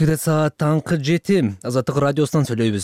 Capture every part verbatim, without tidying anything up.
Бизде саат таңкы жети. Азаттык радиосунан сүйлөйбүз.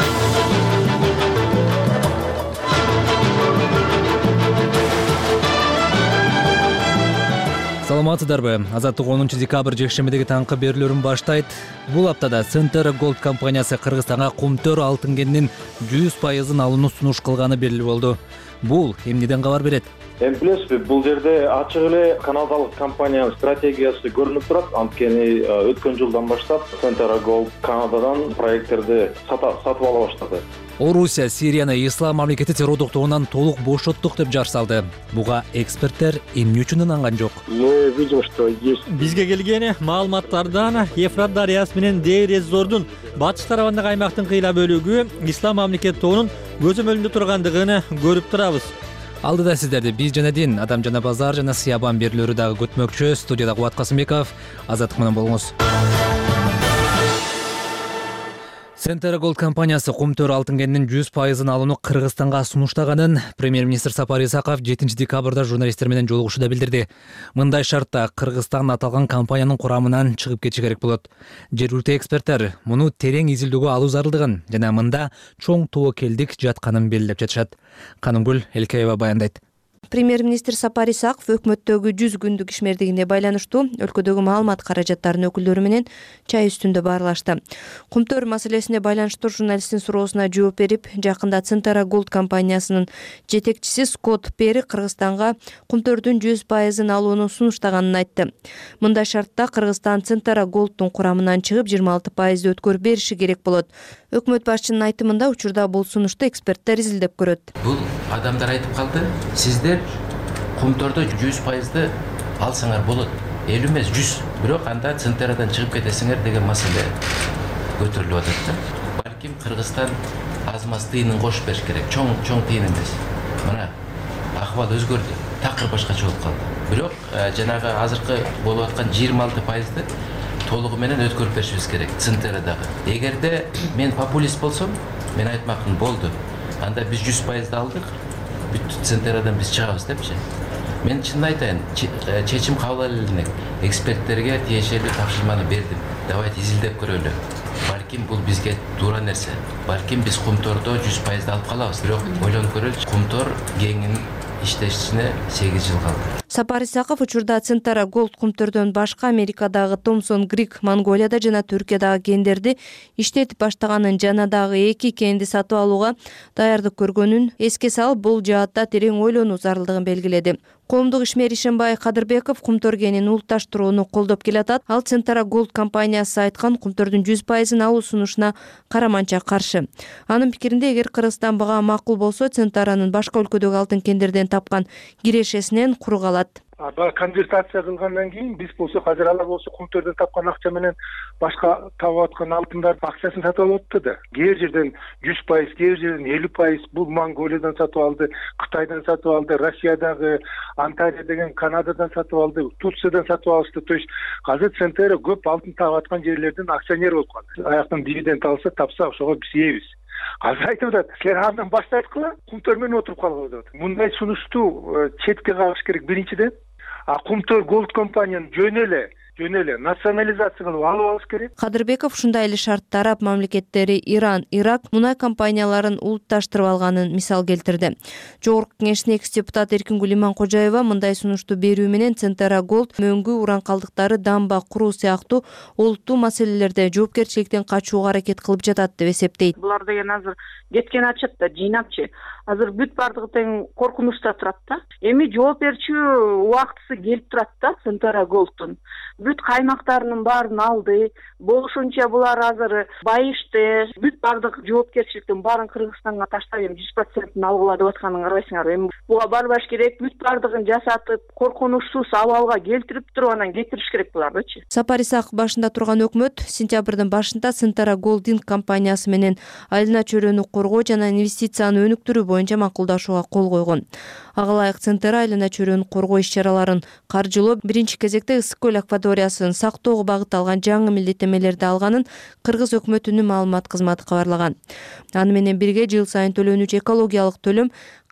Саламатсыздарбы? Азаттык онунчу декабрь жекшембидеги таңкы берүүлөрүн баштайт. Бул аптада Центра Голд компаниясы Кыргызстанга кумтөр алтын кенинин жүз пайызын алууну сунуш кылганы белгилүү болду. Бул эмнеден кабар берет? Эми билесизби, бул жерде ачык эле канадалык компаниянын стратегиясы көрүнүп турат. Анткени өткөн жылдан баштап Центра Голд Канададан проекттерди сатып ала баштады. Орусия Сирияны ислам мамлекети террордук тобунан толук бошоттук деп жар салды. Буга эксперттер эмне үчүн ынанган жок? Мы видим, что есть. Бизге келген маалыматтардан Ефрат дарыясы менен Дейр-эз-Зордун батыш тарабындагы аймактын кыйла бөлүгү ислам мамлекети тобунун көзөмөлүндө тургандыгын көрүп турабыз. Алдыда сиздерди биз жана дин, адам жана базар жана Сиябан берүүлөрү дагы күтмөкчү. Студияда Кубат Касымбеков, Азаттык менен болуңуз. Центра Голд компаниясы кумтөр алтын кенинин жүз пайызын алууну Кыргызстанга сунуштаганын премьер-министр Сапар Исаков жетинчи декабрда журналисттер менен жолугушууда билдирди. Мындай шартта Кыргызстан аталган компаниянын курамынан чыгып кетиши керек болот. Жергиликтүү эксперттер муну терең изилдөөгө алуу зарылдыгын жана мында чоң тобокелдик жатканын белгилеп жатышат. Канымгүл Элкеева баяндайт. Премьер-министр Сапар Исаков өкмөттөгү жүз күндүк ишмердигине байланыштуу өлкөдөгү маалымат каражаттарынын өкүлдөрү менен чай үстүндө баарлашты. Кумтөр маселесине байланыштуу журналисттин суроосуна жооп берип, жакында Центра Голд компаниясынын жетекчиси Скотт Перри Кыргызстанга кумтөрдүн жүз пайызын алууну сунуштаганын айтты. Мындай шартта Кыргызстан Центра Голдтун курамынан чыгып жыйырма алты пайызды өткөрүп бериши керек болот. Өкмөт башчынын айтымында учурда бул сунушту эксперттер изилдеп көрөт. Бул адамдар айтып калды, сиздер кумтордо жүз пайызды алсаңар болот. элүү эмес жүз. Бирок анда Центрадан чыгып кетесиңер деген маселе көтөрүлүп атат да. Балким Кыргызстан аз-маз тыйынын кошуп бериш керек. Чоң чоң тыйын эмес. Мына акыбал өзгөрдү. Такыр башкача болуп калды. Бирок жанагы азыркы болуп аткан жыйырма алты пайызды толугу менен өткөрүп беришибиз керек Центрадагы. Эгерде мен популист болсом, мен айтмакмын болду. Анда биз жүз пайызды алдык. Бүт Центрадан биз чыгабыз депчи. Мен чынын айтайын, чечим кабыл алып элек. Эксперттерге тиешелүү тапшырманы бердим. Давайте изилдеп көрөлү. Балким бул бизге туура нерсе. Балким биз кумтордо жүз пайызды алып калабыз. Бирок ойлонуп көрөлүчү. Кумтор кеңин иштешине сегиз жыл калды. Сапар Исаков учурда Центра Голд кумтөрдөн башка Америкадагы Томсон Грик, Монголияда жана Түркиядагы кендерди иштетип баштаганын жана дагы эки кенди сатып алууга даярдык көргөнүн эске салып, бул жаатта терең ойлонуу зарылдыгын белгиледи. Коомдук ишмер Ишенбай Кадырбеков кумтөр кенин улутташтырууну колдоп келатат. Ал Центра Голд компаниясы айткан кумтөрдүн жүз пайызын алуу сунушуна караманча каршы. Анын пикиринде, эгер Кыргызстан бага макул болсо, Центранын башка өлкөдөгү алтын кендерден тапкан кирешесинен куру калат. Конвертация кылгандан кийин биз болсо азыр алар болсо кумтөрдөн тапкан акча менен башка табып аткан алтындар акчасын сатып алып атты да. Кээ жерден жүз пайыз, кээ жерден элүү пайыз бул Монголиядан сатып алды, Кытайдан сатып алды, Россиядагы Анталия деген Канададан сатып алды, Турциядан сатып алышты. То есть азыр Центра көп алтын табып аткан жерлердин акционер болуп калды. Аяктан дивиденд алса, тапса, ошого биз ийбиз. Азыр айтып атат, силер андан баштайткыла, кумтөр менен отуруп калгыла деп атат. Мындай сунушту четке кагыш керек биринчиден. А кумтөр Голд компаниянын жөн эле жөн эле национализация кылып алып алыш керек. Кадырбеков ушундай эле шартта араб мамлекеттери Иран, Ирак мунай компанияларын улутташтырып алганын мисал келтирди. Жогорку кеңештин экс-депутаты Эркингүл Иманкожаева мындай сунушту берүү менен Центра Голд мөңгү уран калдыктары дамба куруу сыяктуу олуттуу маселелерде жоопкерчиликтен качууга аракет кылып жатат деп эсептейт. Булар деген азыр кеткен ачат да, жыйнапчы. Азыр бүт бардыгы тең коркунучта турат да. Эми жооп берчү убактысы келип турат да Центра Голдтун. Бүт каймактарынын баарын алды. Болушунча булар азыр байышты. Бүт бардык жоопкерчиликтин баарын Кыргызстанга таштап, эми жүз процентин алгыла деп атканын карабайсыңарбы? Эми буга барбаш керек, бүт бардыгын жасатып, коркунучсуз абалга келтирип туруп анан кетириш керек булардычы. Сапар Исаков башында турган өкмөт сентябрдын башында Центра Голд компаниясы менен айылына чөйрөнү коргоо жана инвестицияны өнүктүрүү боюнча макулдашууга кол койгон. Ага ылайык Центра айылына чөйрөнү коргоо иш-чараларын каржылоо биринчи кезекте Ысык көл акваториясын сактоого багытталган жаңы милдеттемелерди алганын Кыргыз өкмөтүнүн маалымат кызматы кабарлаган. Аны менен бирге жыл сайын төлөнүүчү экологиялык төлөм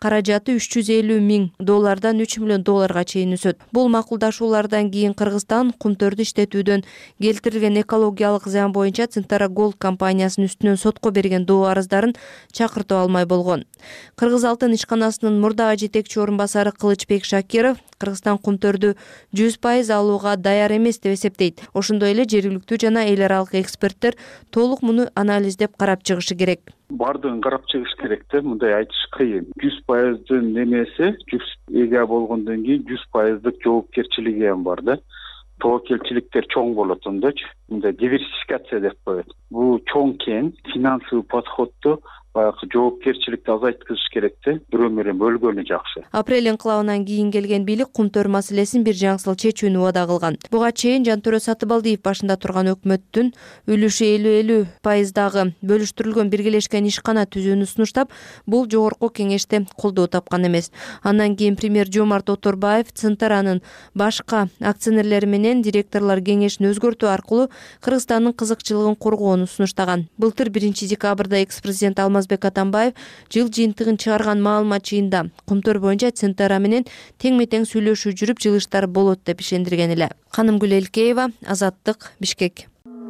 каражаты үч жүз элүү миң доллардан үч миллион долларга чейин өсөт. Бул макулдашуулардан кийин Кыргызстан кумтөрдү иштетүүдөн келтирилген экологиялык зыян боюнча Центара Голд компаниясынын үстүнөн сотко берген доо арыздарын чакыртып алмай болгон. Кыргыз алтын ишканасынын мурдагы жетекчи орун басары Кылычбек Шакиров Кыргызстан кумтөрдү жүз пайыз алууга даяр эмес деп эсептейт. Ошондой эле жергиликтүү жана эл аралык эксперттер толук муну анализдеп карап чыгышы керек. Бардыгын карап чыгыш керек да, мындай айтыш кыйын. жүз пайыздын немеси жүз эге болгондон кийин жүз пайыздык жоопкерчилиги ham бар да. Тобокелчиликтер чоң болот ондочу. Мындай диверсификация деп коет. Бул чоң кен, финансовый подходду баягы жоопкерчиликти азайткызыш керек да, бирөө менен бөлгөнү жакшы. Апрель инкылабынан кийин келген бийлик кумтөр маселесин бир жаңсыл чечүүнү убада кылган. Буга чейин Жантөрө Сатыбалдиев башында турган өкмөттүн үлүшү элүү элүү пайыздагы бөлүштүрүлгөн биргелешкен ишкана түзүүнү сунуштап, бул жогорку кеңеште колдоо тапкан эмес. Андан кийин премьер Жомарт Оторбаев Центаранын башка акционерлери менен директорлор кеңешин өзгөртүү аркылуу Кыргызстандын кызыкчылыгын коргоону сунуштаган. Былтыр биринчи декабрда экс-президент Алмазбек Атамбаев жыл жыйынтыгын чыгарган маалымат жыйында кумтөр боюнча Центара менен тең-метең сүйлөшүү жүрүп, жылыштар болот деп ишендирген эле. Канымгүл Элкеева, Азаттык, Бишкек.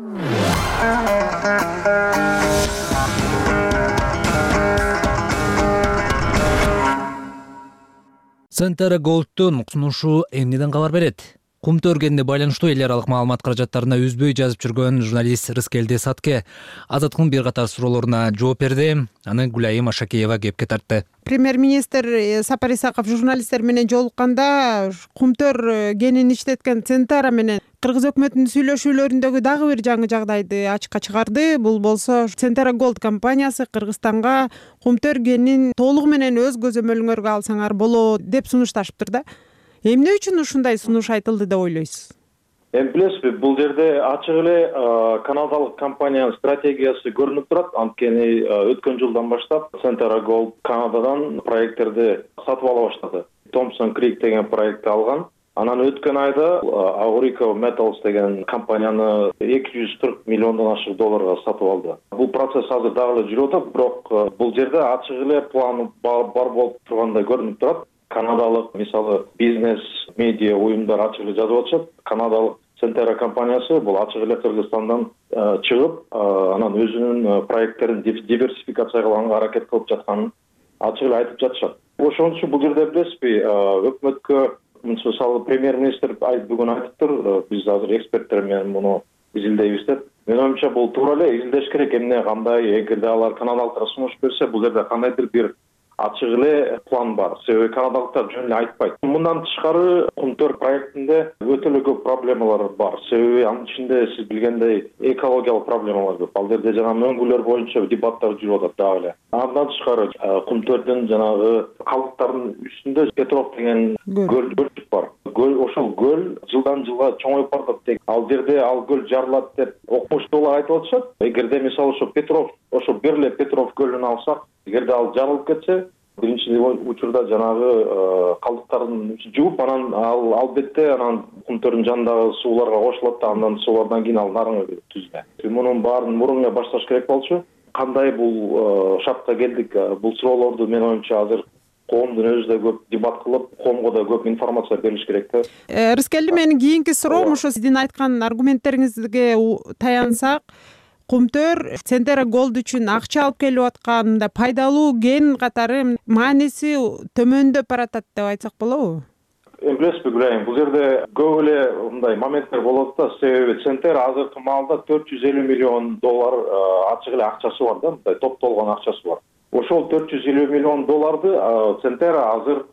Центара Голдтун сунушу эмнеден кабар берет? Кумтөр кеніне байланыштуу эл аралык маалымат каражаттарына үзбөй жазып жүргөн журналист Рыскелди Сатке Азаттыктын бир катар суроолоруна жооп берди. Аны Гүлайым Ашакеева кепке тартты. Премьер-министр Сапар Исаков журналисттер менен жолукканда кумтөр кенин иштеткен Центара менен Кыргыз өкмөтүнүн сүйлөшүүлөрүндөгү дагы бир жаңы жагдайды ачыкка чыгарды. Бул болсо Центара Голд компаниясы Кыргызстанга кумтөр кенин толугу менен өз көзөмөлүңөргө алсаңар болот деп сунушташыптыр да. Эмне үчүн ушундай сунуш айтылды деп ойлойсуз? Эми билесизби, бул жерде ачык эле канадалык компаниянын стратегиясы көрүнүп турат. Анткени өткөн жылдан баштап Центара Голд Канададан проекттерди сатып ала баштады. Томпсон Крик деген проектти алган. Анан өткөн айда Aurico Metals деген компанияны эки жүз кырк миллиондон ашык долларга сатып алды. Бул процесс азыр дагы эле жүрүп атат, бирок бул жерде ачык эле план бар болуп тургандай көрүнүп турат. Канадалык мисалы бизнес, медиа уюмдар ачык эле жазып атышат. Канадалык Центара компаниясы бул ачык эле Кыргызстандан чыгып, анан өзүнүн проекттерин диверсификация кылганга аракет кылып жатканын ачык эле айтып жатышат. Ошон үчүн бул жерде билесизби, өкмөткө мисалы премьер-министр бүгүн айтыптыр, биз азыр эксперттер менен муну изилдейбиз деп. Менин оюмча бул туура эле изилдеш керек. Эмне кандай, эгерде алар канадалыктар сунуш берсе, бул жерде кандайдыр бир ачык эле план бар. Себеби канадалыктар жөн эле айтпайт. Мындан тышкары кумтөр проектинде өтө эле көп проблемалар бар. Себеби анын ичинде сиз билгендей экологиялык проблемалар көп. Ал жерде жана мөңгүлөр боюнча дебаттар жүрүп атат дагы эле. Андан тышкары кумтөрдүн жанагы калдыктардын үстүндө Петров деген көл бар. Көл, ошол көл жылдан жылга чоңоюп барат. Ал жерде ал көл жарылат деп окумуштуулар айтып атышат. Эгерде мисалы ошо Петров, ошо бир эле Петров көлүн алсак, эгерде ал жарылып кетсе, биринчи учурда жанагы калдыктардын жууп, анан ал албетте анан кумтөрдүн жанындагы сууларга кошулат да, андан суулардан кийин ал нарыгы түзүлөт. Мунун баарын мурун эле башташ керек болчу. Кандай бул шартка келдик? Бул суроолорду менин оюмча азыр коомдун өзү да көп дебат кылып, коомго да көп информация берилиш керек да. Рыскелди, менин кийинки суроом ошо сиздин айткан аргументтериңизге таянсак, кумтөр Центара Голд үчүн акча алып келип аткан, пайдалуу кен катары мааниси төмөндөп баратат деп айтсак болобу? Эми билесизби, Гүлайым, бул жерде көп эле мындай моменттер болот да. Себеби Центара азыркы маалда төрт жүз элүү миллион доллар ачык эле акчасы бар да, мындай топтолгон акчасы бар. Ошол төрт жүз элүү миллион долларды Центара азыр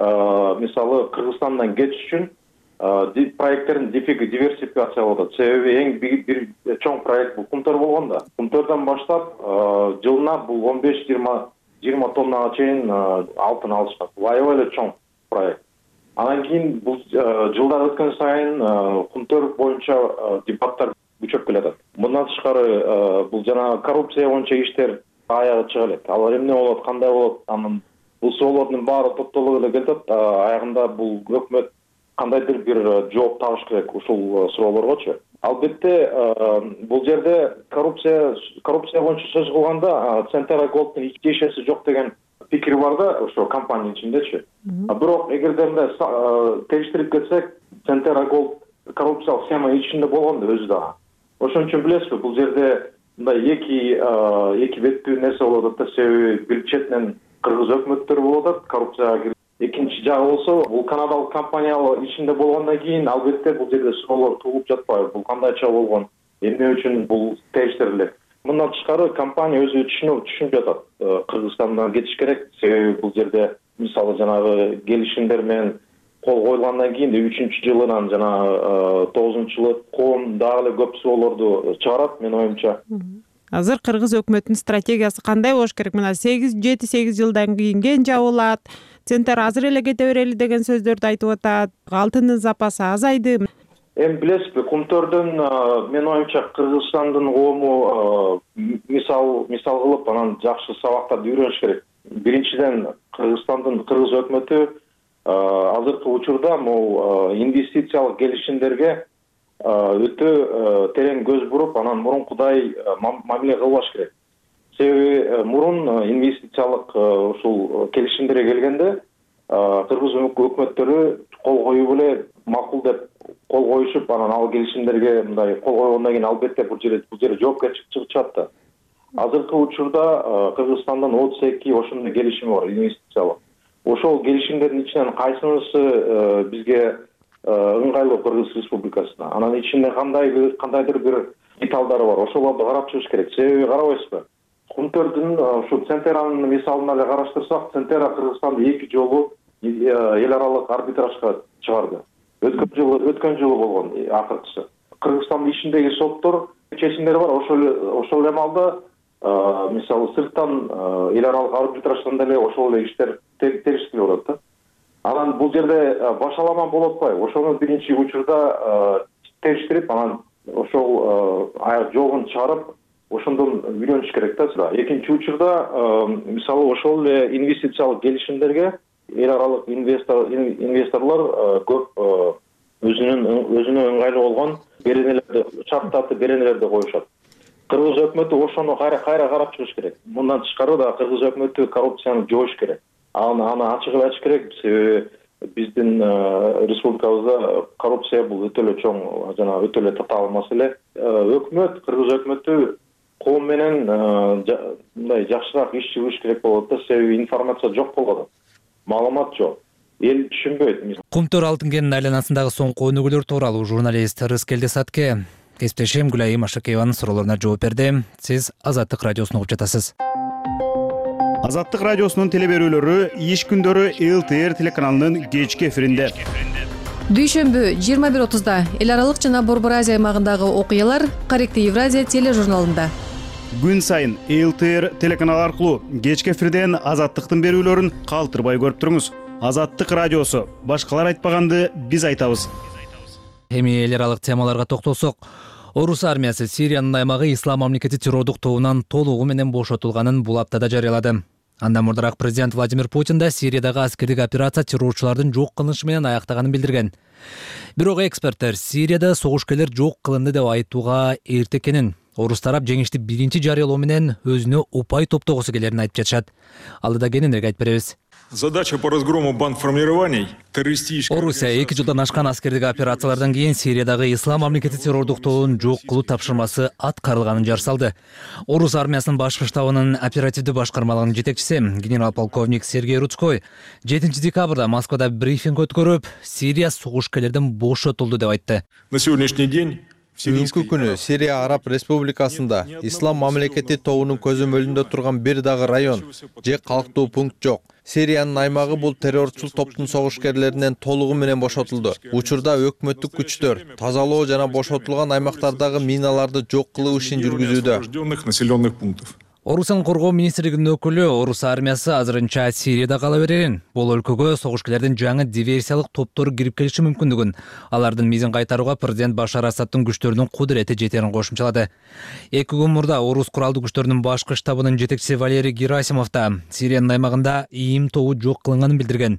мисалы Кыргызстандан кетиш үчүн проекттерин диверсификациялап атат. Себеби эң бир чоң проект бул кумтөр болгон да. Кумтөрдөн баштап жылына бул он беш жыйырма тоннага чейин алтын алышат. Аябай эле чоң проект. Анан кийин бул жылдар өткөн сайын кумтөр боюнча дебаттар күчөп келатат. Мындан тышкары бул жана коррупция боюнча иштер аягы чыга элек. Алар эмне болот, кандай болот? Анын бул суроолордун баары топтолуп эле келатат. Аягында бул өкмөт кандайдыр бир жооп табыш керек ушул суроолоргочу. Албетте бул жерде коррупция коррупция боюнча сөз кылганда Центара Голдтун эч тиешеси жок деген пикир бар да ошо компаниянын ичиндечи. Бирок эгерде мындай териштирип кетсек, Центера Голд коррупциялык схема ичинде болгон да өзү дагы. Ошон үчүн билесизби, бул жерде мындай эки эки беттүү нерсе болуп атат да. Себеби бир четинен кыргыз өкмөттөрү болуп атат коррупцияга кирип. Экинчи жагы болсо, бул канадалык компания ичинде болгондон кийин албетте бул жерде суроолор туулуп жатпайбы. Бул кандайча болгон, эмне үчүн бул териштирилет? Мындан тышкары компания өзү түшүнүп түшүнүп жатат. Кыргызстандан кетиш керек. Себеби бул жерде мисалы жанагы келишимдер менен кол коюлгандан кийин үчүнчү жылынан жана тогузунчу жылы коом дагы эле көп суроолорду чыгарат, менин оюмча. Азыр кыргыз өкмөтүнүн стратегиясы кандай болуш керек? Мына сегиз жети сегиз жылдан кийин кен жабылат, Центр азыр эле кете берели деген сөздөрдү айтып атат. Алтындын запасы азайды. Эми билесизби, кумтөрдөн менин оюмча Кыргызстандын коому мисал мисал кылып анан жакшы сабактарды үйрөнүш керек. Биринчиден, Кыргызстандын кыргыз өкмөтү азыркы учурда могу инвестициялык келишимдерге өтө терең көз буруп, анан мурункудай мамиле кылбаш керек. Себеби мурун инвестициялык ушул келишимдерге келгенде кыргыз өкмөттөрү кол коюп эле макул деп кол коюшуп, анан ал келишимдерге мындай кол койгондон кийин албетте бул жерде бул жерде жоопкерчилик чыгып чыгат да. Азыркы учурда Кыргызстандын отуз эки ошондой келишими бар инвестициялык. Ошол келишимдердин ичинен кайсынысы бизге ыңгайлуу Кыргыз Республикасына? Анан ичинде кандай кандайдыр бир деталдары бар. Ошолорду карап чыгыш керек. Себеби карабайсызбы? Кумтөрдүн ушу Центеранын мисалын эле караштырсак, Центера Кыргызстанды эки жолу эл аралык арбитражга чыгарды. Өткөн жылы өткөн жылы болгон акыркысы. Кыргызстандын ичиндеги соттор чечимдери бар. Ошол ошол эми алда мисалы сырттан эл аралык арбитраждан деле ошол эле иштер териштирип атат да. Анан бул жерде башаламан болуп атпайбы? Ошону биринчи учурда териштирип, анан ошол жолун чыгарып, ошондон үйрөнүш керек да. Экинчи учурда мисалы ошол эле инвестициялык келишимдерге эл аралык инвестор инвесторлор көп өзүнүн өзүнө ыңгайлуу болгон беренелерди, шарттарды беренелерди коюшат. Кыргыз өкмөтү ошону кайра кайра карап чыгыш керек. Мындан тышкары да Кыргыз өкмөтү коррупцияны жоош керек. Аны аны ачык эле айтыш керек. Себеби биздин республикабызда коррупция бул өтө эле чоң, жана өтө эле татаал маселе. Өкмөт, Кыргыз өкмөтү коом менен мындай жакшыраак иш чыгыш керек болот да. Себеби информация жок болуп атат. Маалымат жок. Эл түшүнбөйт. Кумтөр алтын кенинин айланасындагы соңку өнүгүүлөр тууралуу журналист Рыскелди Сатке кесиптешим Гүлайым Ашакееванын суроолоруна жооп берди. Сиз Азаттык радиосун угуп жатасыз. Азаттык радиосунун телеберүүлөрү иш күндөрү эл тэ эр телеканалынын кечки эфиринде. Дүйшөмбү жыйырма бир отузда эл аралык жана Борбор Азия аймагындагы окуялар Корректив Евразия тележурналында. Күн сайын эл тэ эр телеканалы аркылуу кечки эфирден Азаттыктын берүүлөрүн калтырбай көрүп туруңуз. Азаттык радиосу, башкалар айтпаганды биз айтабыз. Эми эл аралык темаларга токтолсок, Орус армиясы Сириянын аймагы Ислам мамлекети террордук тобунан толугу менен бошотулганын бул аптада жарыялады. Андан мурдараак президент Владимир Путин да Сириядагы аскердик операция террорчулардын жок кылынышы менен аяктаганын билдирген. Бирок эксперттер Сирияда согушкерлер жок кылынды деп айтууга эрте экенин, орус тарап жеңишти биринчи жарыялоо менен өзүнө упай топтогусу келерин айтып жатышат. Алдыда кененирээк айтып беребиз. Задача по разгрому бандформирований террористических... Орусия эки жылдан ашкан аскердик операциялардан кийин Сириядагы Ислам мамлекети террордук тобун жок кылуу тапшырмасы аткарылганын жар салды. Орус армиясынын башкы штабынын оперативдүү башкармалыгынын жетекчиси генерал-полковник Сергей Рудской жетинчи декабрда Москвада брифинг өткөрүп, Сирия согушкерлерден бошотулду деп айтты. На сегодняшний день Бүгүнкү күнү Сирия Араб Республикасында Ислам мамлекети тобунун көзөмөлүндө турган бир дагы район же калктуу пункт жок. Сириянын аймагы бул террорчул топтун согушкерлеринен толугу менен бошотулду. Учурда өкмөттүк күчтөр тазалоо жана бошотулган аймактардагы миналарды жок кылуу ишин жүргүзүүдө. Орустун коргоо министрлигинин өкүлү Орус армиясы азырынча Сирияда кала берерин, бул өлкөгө согушкерлердин жаңы диверсиялык топтору кирип келиши мүмкүндүгүн, алардын мизин кайтарууга президент Башар Асадтын күчтөрүнүн кудурети жетерин кошумчалады. Эки күн мурда Орус куралдуу күчтөрүнүн башкы штабынын жетекчиси Валерий Герасимов да Сириянын аймагында ийим тобу жок кылынганын билдирген.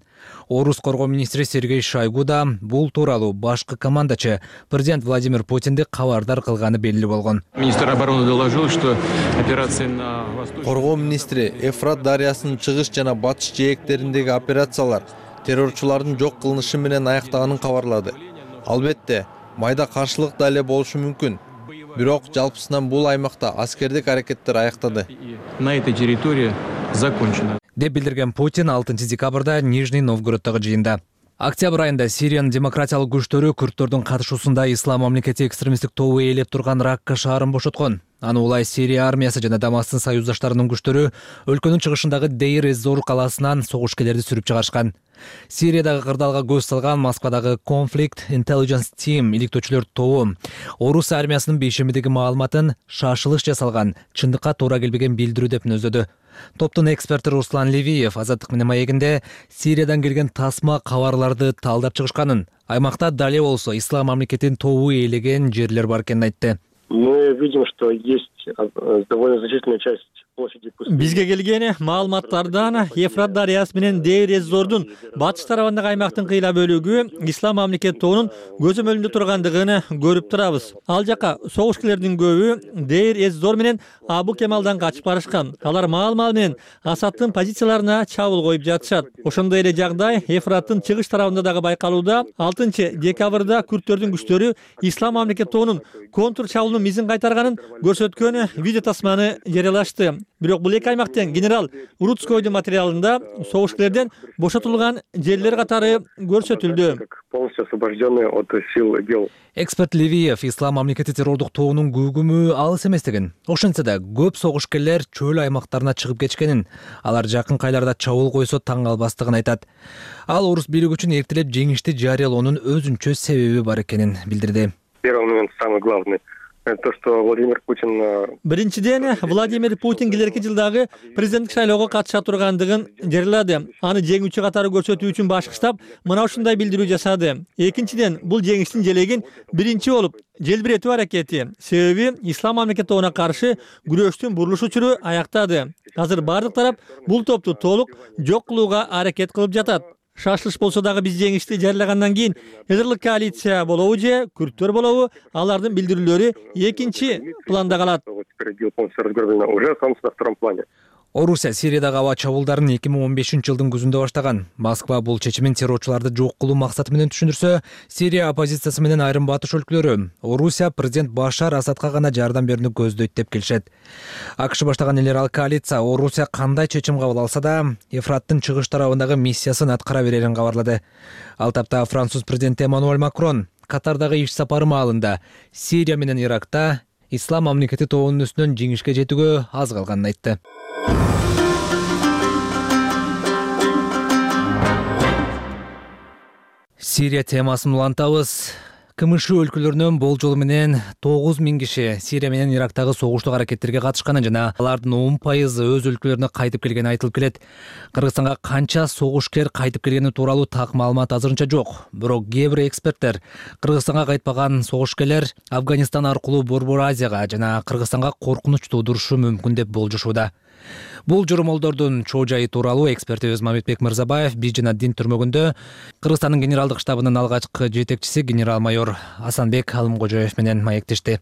Орус коргоо министри Сергей Шойгу да бул тууралуу башкы командачы президент Владимир Путинди кабардар кылганы белгилүү болгон. Министр обороны доложил, что операция на восточном... Коргоо министри Эфрат дарыясынын чыгыш жана батыш жээктериндеги операциялар террорчулардын жок кылынышы менен аяктаганын кабарлады. Албетте, майда каршылык да эле болушу мүмкүн. Бирок жалпысынан бул аймакта аскердик аракеттер аяктады. На этой территории закончено. Деп билдирген Путин алтынчы декабрда Нижний Новгороддогу жыйында. Октябрь айында Сириянын демократиялык күчтөрү күрдтөрдүн катышуусунда Ислам мамлекети экстремисттик тобу ээлеп турган Ракка шаарын бошоткон. Аны улай Сирия армиясы жана Дамастын союздаштарынын күчтөрү өлкөнүн чыгышындагы Дейр эз-Зор калаасынан согушкерлерди сүрүп чыгарышкан. Сириядагы кырдаалга көз салган Москвадагы Conflict Intelligence Team иликтөөчүлөр тобу Орус армиясынын бейшемидеги маалыматын шашылыш жасалган, чындыкка туура келбеген билдирүү деп нөзөдү. Топтун эксперти Руслан Левиев азаттык менен маегинде Сириядан келген тасма кабарларды талдап чыгышканын, аймакта дале болсо Ислам мамлекетинин тобу ээлеген жерлер бар экенин айтты. Мы видим, что есть довольно значительная часть площади пустыни. Бизге келген маалыматтардан Ефрат дарыясы менен Дейр эз-Зордун батыш тарабындагы аймактын кыйла бөлүгү Ислам мамлекети тобунун көзөмөлүндө тургандыгын көрүп турабыз. Ал жака согушкерлердин көбү Дейр эз-Зор менен Абу Кемалдан качып барышкан. Алар маал-маал менен Асадтын позицияларына чабуул коюп жатышат. Ошондой эле жагдай Ефраттын чыгыш тарабында дагы байкалууда. алтынчы декабрда күрдтөрдүн күчтөрү Ислам мамлекети тобунун контур чабуулунун мизин кайтарганын көрсөткөн видео тасманы жарыялашты. Бирок бул эки аймактын генерал Урутскойдун материалында согушкерлерден бошотулган жерлер катары көрсөтүлдү. Полностью освобожденные от сил ИГИЛ. Эксперт Левиев Ислам мамлекети террордук тобунун күгүмү алыс эместигин, ошентсе да көп согушкерлер чөл аймактарына чыгып кетишкенин, алар жакын кайларда чабуул койсо таң калбастыгын айтат. Ал орус бийлиги үчүн эртелеп жеңишти жарыялоонун өзүнчө себеби бар экенин билдирди. Первый момент, самый главный, то, что Владимир Путин... Биринчиден, Владимир Путин келерки жылдагы президенттик шайлоого катыша тургандыгын жарыялады. Аны жеңүүчү катары көрсөтүү үчүн башкы штаб мына ушундай билдирүү жасады. Экинчиден, бул жеңиштин желегин биринчи болуп желбиретүү аракети. Себеби Ислам мамлекети тобуна каршы күрөштүн бурулуш учуру аяктады. Азыр бардык тарап бул топту толук жок кылууга аракет кылып жатат. Шашылыш болсо дагы биз жеңишти жарыягандан кийин эзерлик коалиция болобу же күрдтөр болобу, алардын билдирүүлөрү экинчи планда калат. Уже останутся на втором плане. Орусия Сириядагы аба чабуулдарын эки миң он бешинчи жылдын күзүндө баштаган. Москва бул чечимин террорчуларды жок кылуу максаты менен түшүндүрсө, Сирия оппозициясы менен айрым батыш өлкөлөрү Орусия президент Башар Асадка гана жардам берүүнү көздөйт деп келишет. АКШ баштаган элерал коалиция Орусия кандай чечим кабыл алса да, Ефраттын чыгыш тарабындагы миссиясын аткара берерин кабарлады. Ал тапта француз президенти Эммануэль Макрон Катардагы иш сапары маалында Сирия менен Иракта Ислам мамлекети тобунун үстүнөн жеңишке жетүүгө аз калганын айтты. Сирия темасын улантабыз. КМШ өлкөлөрүнөн болжол менен тогуз миң киши Сирия менен Ирактагы согуштук аракеттерге катышканын жана алардын он пайызы өз өлкөлөрүнө кайтып келгени айтылып келет. Кыргызстанга канча согушкер кайтып келгени тууралуу так маалымат азырынча жок. Бирок кээ бир эксперттер Кыргызстанга кайтпаган согушкерлер Афганистан аркылуу Борбор Азияга жана Кыргызстанга коркунуч туудурушу мүмкүн деп болжошууда. Бул журмолдордун чоо жайы тууралуу экспертибиз Мамитбек Мырзабаев биз жана Дин түрмөгүндө Кыргызстандын генералдык штабынын алгачкы жетекчиси генерал-майор Асанбек Алымкожоев менен маектешти.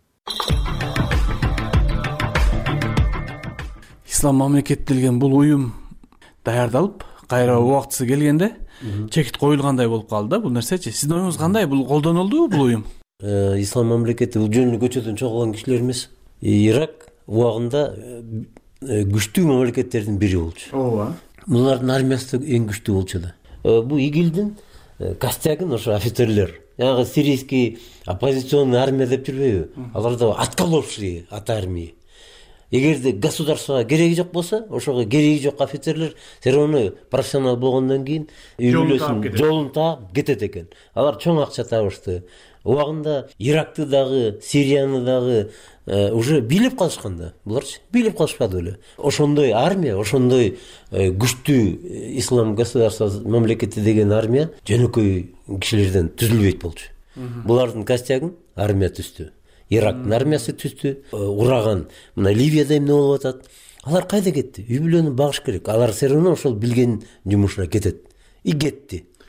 Ислам мамлекети делген бул уюм даярдалып, кайра убактысы келгенде чекит коюлгандай болуп калды да бул нерсечи. Сиздин оюңуз кандай? Бул колдонулдубу бул уюм? Ислам мамлекети бул жөнүндө көчөдөн чогулган кишилер эмес. Ирак убагында күчтүү мамлекеттердин бири болчу. Ооба. Булардын армиясы эң күчтүү болчу да. Бул ИГИЛдин костягын ошо офицерлер. Ягы сирийский оппозиционный армия деп жүрбөйбү? Аларда отколовшие от армии. Эгерде государствого кереги жок болсо, ошого кереги жок офицерлер все равно профессионал болгондон кийин үйлөсүн жолун таап кетет экен. Алар чоң акча табышты. Убагында Иракты дагы, Сирияны дагы уже билеп калышкан да. Буларчы билеп калышпады беле. Ошондой армия, ошондой күчтүү ислам государства мамлекети деген армия жөнөкөй кишилерден түзүлбөйт болчу. Булардын костягын армия түздү. Ирактын армиясы түздү. Ураган мына Ливияда эмне болуп атат? Алар кайда кетти? Үй бүлөнү багыш керек. Алар все равно ошол билген жумушуна кетет. И кетти.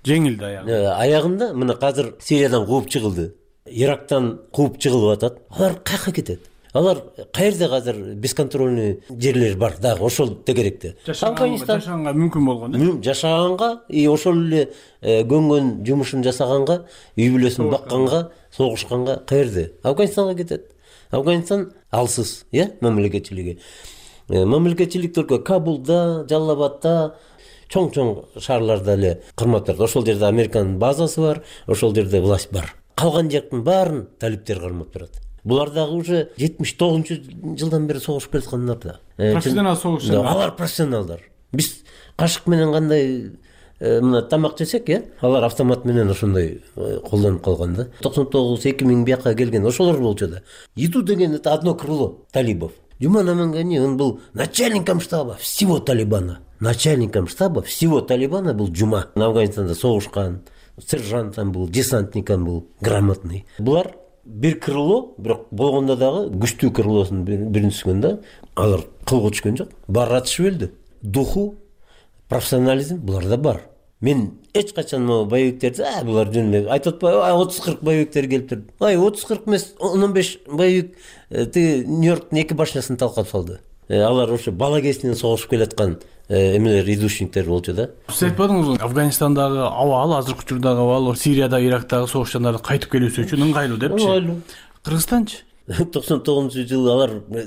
жеңилди аягы. Аягында мына азыр Сириядан кууп чыгылды, Ирактан кууп чыгылып атат. Алар каяка кетет? Алар каерде азыр бесконтрольный жерлер бар дагы ошол тегеректе. Жашаганга мүмкүн болгон. Жашаганга, и ошол эле көнгөн жумушун жасаганга, үй бүлөсүн бакканга, согушканга каерде? Афганистанга кетет. Афганистан алсыз, э, мамлекетчилиги. Мамлекетчилик только Кабулда, Жаллабадда, чоң-чоң шаарларда эле кырмат берет. Ошол жерде Американын базасы бар, ошол жерде власть бар. Калган жактын баарын талиптер кармап турат. Булар дагы уже жетимиш тогузунчу жылдан бери согушуп келаткандар да. Профессионал согушчулар. Алар профессионалдар. Биз кашык менен кандай мына тамак жесек, э, алар автомат менен ошондой колдонуп калган да. токсон тогуз эки миң бияка келген ошолор болчу да. Иду деген это одно крыло талибов. Жуман Амангани, он был начальником штаба всего Талибана. Начальником штаба всего Талибана был Джума. На Афганистанда согушкан, сержантом был, десантником был, грамотный. Булар бир крыло, бирок болгондо дагы күчтүү крылосунун биринчисигин да, алар кылга түшкөн жок. Бар атышып өлдү. Духу, профессионализм буларда бар. Мен эч качан могу боевиктерди, а булар жөн айтып атпайбы, ай отуз кырк боевиктер келип турду. Ай отуз кырк эмес, он он беш боевик ты Нью-Йорктун эки башнясын талкап салды. Алар ошо бала кезинен согушуп келаткан эмелер, идушниктер болчу да. Сиз айтпадыңызбы, Афганистандагы абал, азыркы учурдагы абал, Сирияда, Ирактагы согушчандарды кайтып келүүсү үчүн ыңгайлуу депчи. Ыңгайлуу. Кыргызстанчы? токсон тогузунчу жылы алар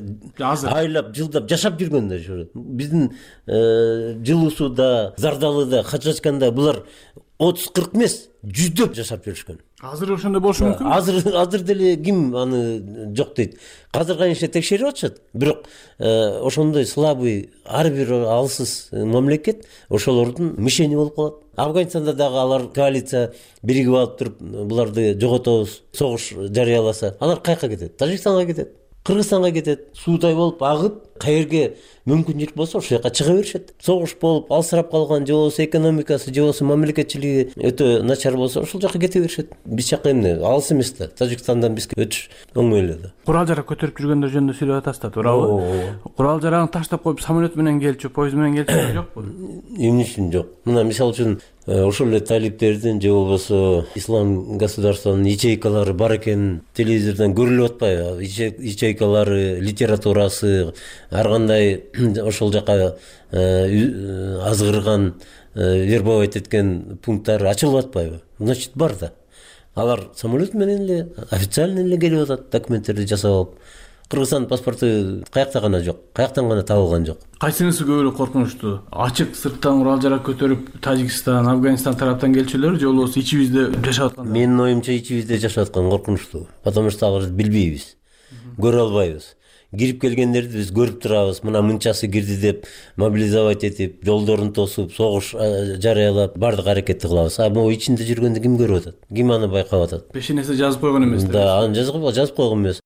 айлап, жылдап жашап жүргөн да. Биздин Жылуусуда, Зардалыда, Хачачканда булар отуз кырк эмес, жүздөп жашап жүрүшкөн. Азыр ошондой болушу мүмкүн? Азыр азыр деле ким аны жок дейт. Азыр канча текшерип атышат, бирок ошондой слабый ар бир алсыз мамлекет ошолордун мишени болуп калат. Афганистанда дагы алар коалиция биригип алып туруп буларды жоготобуз, согуш жарыяласа, алар каяка кетет? Тажикстанга кетет, Кыргызстанга кетет, суудай болуп агып, каерге мүмкүнчүлүк болсо ошол жака чыга беришет. Согуш болуп алсырап калган, же болбосо экономикасы, же болбосо мамлекетчилиги өтө начар болсо ошол жака кете беришет. Биз жака эмне алыс эмес да, Тажикстандан бизге өтүш оңой эле да. Курал жарак көтөрүп жүргөндөр жөнүндө сүйлөп атасыздар, туурабы? Курал жарагын таштап коюп самолет менен келчү, поезд менен келчү жокпу? Эмне үчүн жок? Мына мисалы үчүн ошол эле талиптердин же болбосо ислам государствонун ячейкалары бар экенин телевизордон көрүлүп атпайбы? Ячейкалары, литературасы, ар кандай ошол жака азгырган, вербовать эткен пункттары ачылып атпайбы? Значит, бар да. Алар самолет менен эле, официально эле келип атат, документтерди жасап алып. Кыргызстан паспорту каякта гана жок, каяктан гана табылган жок. Кайсынысы көп эле коркунучтуу? Ачык сырттан курал жарак көтөрүп Тажикстан, Афганистан тараптан келчүлөр же болбосо ичибизде жашап аткан? Менин оюмча ичибизде жашап аткан коркунучтуу. Потому что аларды билбейбиз, көрө албайбыз. Кирип келгендерди биз көрүп турабыз. Мына мынчасы кирди деп мобилизовать этип, жолдорун тосуп, согуш жарыялап, бардык аракетти кылабыз. А могу ичинде жүргөндө ким көрүп атат? Ким аны байкап атат? Пешенеси жазып койгон эмес. Да, аны жазып жазып койгон эмес.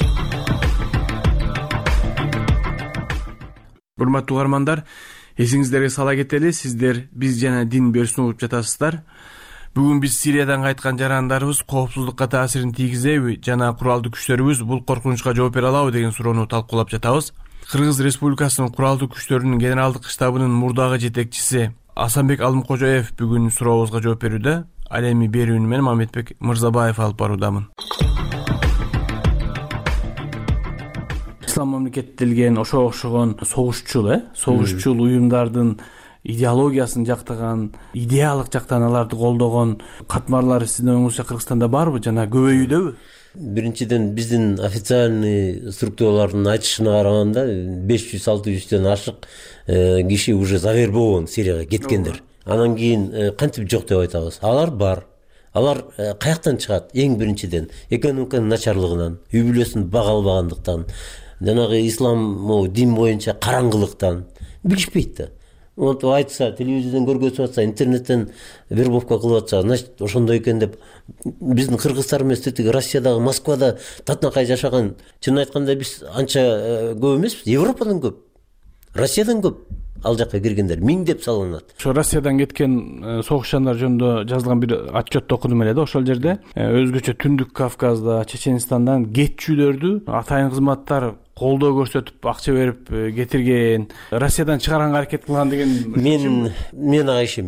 Урматтуу угармандар, эсиңиздерге сала кетели, сиздер биз жана дин берүүсүн угуп жатасыздар. Бүгүн биз Сириядан кайткан жарандарыбыз коопсуздукка таасирин тийгизеби жана куралдуу күчтөрүбүз бул коркунучка жооп бере алабы деген суроону талкуулап жатабыз. Кыргыз Республикасынын куралдуу күчтөрүнүн генералдык штабынын мурдагы жетекчиси Асанбек Алымкожоев бүгүн сурообузга жооп берүүдө. Ал эми берүүнү мен Мамедбек Мырзабаев алып баруудамын. Ислам мамлекеттелген ошо окшогон согушчул, э, согушчул уюмдардын идеологиясын жактаган, идеалык жактан аларды колдогон катмарлар сиздин оюңузча Кыргызстанда барбы жана көбөйүүдөбү? Биринчиден биздин официальный структуралардын айтышына караганда беш жүз алты жүздөн ашык киши уже завербован Сирияга кеткендер. Анан кийин кантип жок деп айтабыз? Алар бар. Алар каяктан чыгат? Эң биринчиден экономиканын начарлыгынан, үй бүлөсүн бага албагандыктан, жанагы ислам дин боюнча караңгылыктан билишпейт да. Онтип айтса, телевизордон көргөзүп атса, интернеттен вербовка кылып атса, значит, ошондой экен деп биздин кыргыздар эмес, тетиги Россиядагы Москвада татынакай жашаган, чын айтканда биз анча көп эмеспиз, Европадан көп, Россиядан көп. Ал жакка киргендер миңдеп салынат. Ошо Россиядан кеткен согушчандар жөнүндө жазылган бир отчет окудум эле да, ошол жерде өзгөчө Түндүк Кавказда, Чеченстандан кетчүлөрдү атайын кызматтар колдоо көрсөтүп, акча берип кетирген, Россиядан чыгарганга аракет кылган деген. Мен мен ага ишенбейм.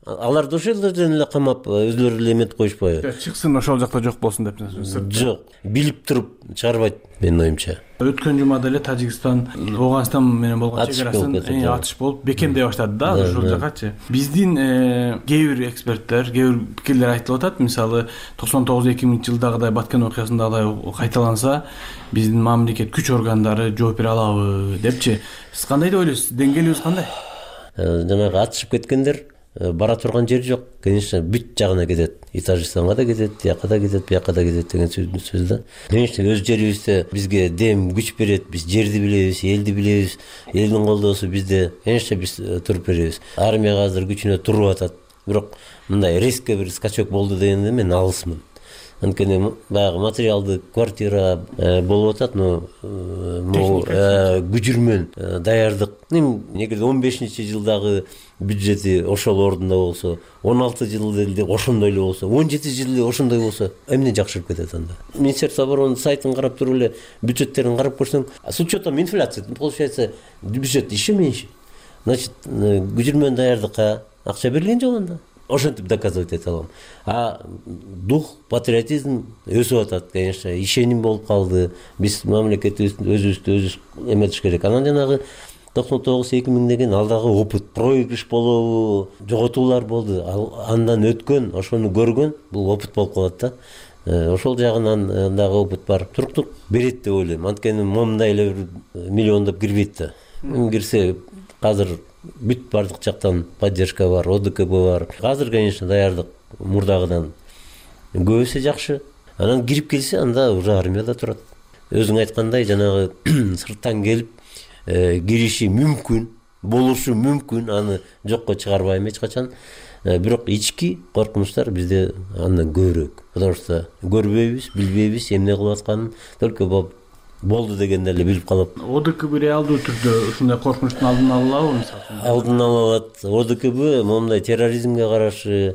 аларды ошол жерден эле камап өзүлөрү эле эметип коюшпайбы? Чыксын ошол жакта жок болсун деп. Жок, билип туруп чыгарбайт менин оюмча. Өткөн жумада эле Тажикстан Ооганстан менен болгон чегарасын атыш болуп бекемдей баштады да ошол жакачы. Биздин кээ бир эксперттер, кээ бир пикирлер айтылып атат. Мисалы токсон тогуз эки миңинчи жылдагыдай Баткен окуясындагыдай кайталанса, биздин мамлекет күч органдары жооп бере алабы депчи. Сиз кандай деп ойлойсуз? Деңгээлибиз кандай? Жанагы атышып кеткендер бара турган жери жок. Конечно, бүт жагына кетет. И Тажикстанга да кетет, бияка да кетет, бияка да кетет деген сөз да. Конечно, өз жерибизде бизге дем күч берет. Биз жерди билебиз, элди билебиз. Элдин колдоосу бизде. Конечно, биз туруп беребиз. Армия азыр күчүнө туруп атат. Бирок мындай резко бир скачок болду дегенде мен алысмын. Анткени баягы материалдык квартира болуп атат, но могу күчүрмөн даярдык. Негизи он бешинчи жылдагы бюджети ошол ордунда болсо, он алты жыл эле ошондой эле болсо, он жети жыл эле ошондой болсо, эмне жакшырып кетет анда? Министерство обороны сайтын карап туруп эле бюджеттерин карап көрсөң, с учетом инфляции, получается, бюджет еще меньше. Значит, күчүрмөн даярдыкка акча берилген жок анда. Ошентип доказывать эте алам. А дух, патриотизм өсүп атат, конечно, ишеним болуп калды. Биз мамлекетибизди өзүбүздү өзүбүз эметиш керек. Анан жанагы токсон тогуз эки миң деген алдагы опыт, проигрыш болобу, жоготуулар болду. Андан өткөн, ошону көргөн бул опыт болуп калат да. Ошол жагынан дагы опыт бар. Туруктук берет деп ойлойм. Анткени момундай эле бир миллиондоп кирбейт да. Кирсе азыр бүт бардык жактан поддержка бар, О Д К Б бар. Азыр, конечно, даярдык мурдагыдан көбүсү жакшы. Анан кирип келсе, анда уже армияда турат. Өзүң айткандай, жанагы сырттан келип кириши мүмкүн, болушу мүмкүн, аны жокко чыгарбайм эч качан. Бирок ички коркунучтар бизде андан көбүрөөк. Потому что көрбөйбүз, билбейбиз эмне кылып атканын, только болду дегенде эле билип калып. О Д К Б реалдуу түрдө ушундай коркунучтун алдын ала алабы, мисалы? Алдын ала алат. О Д К Б момундай терроризмге каршы,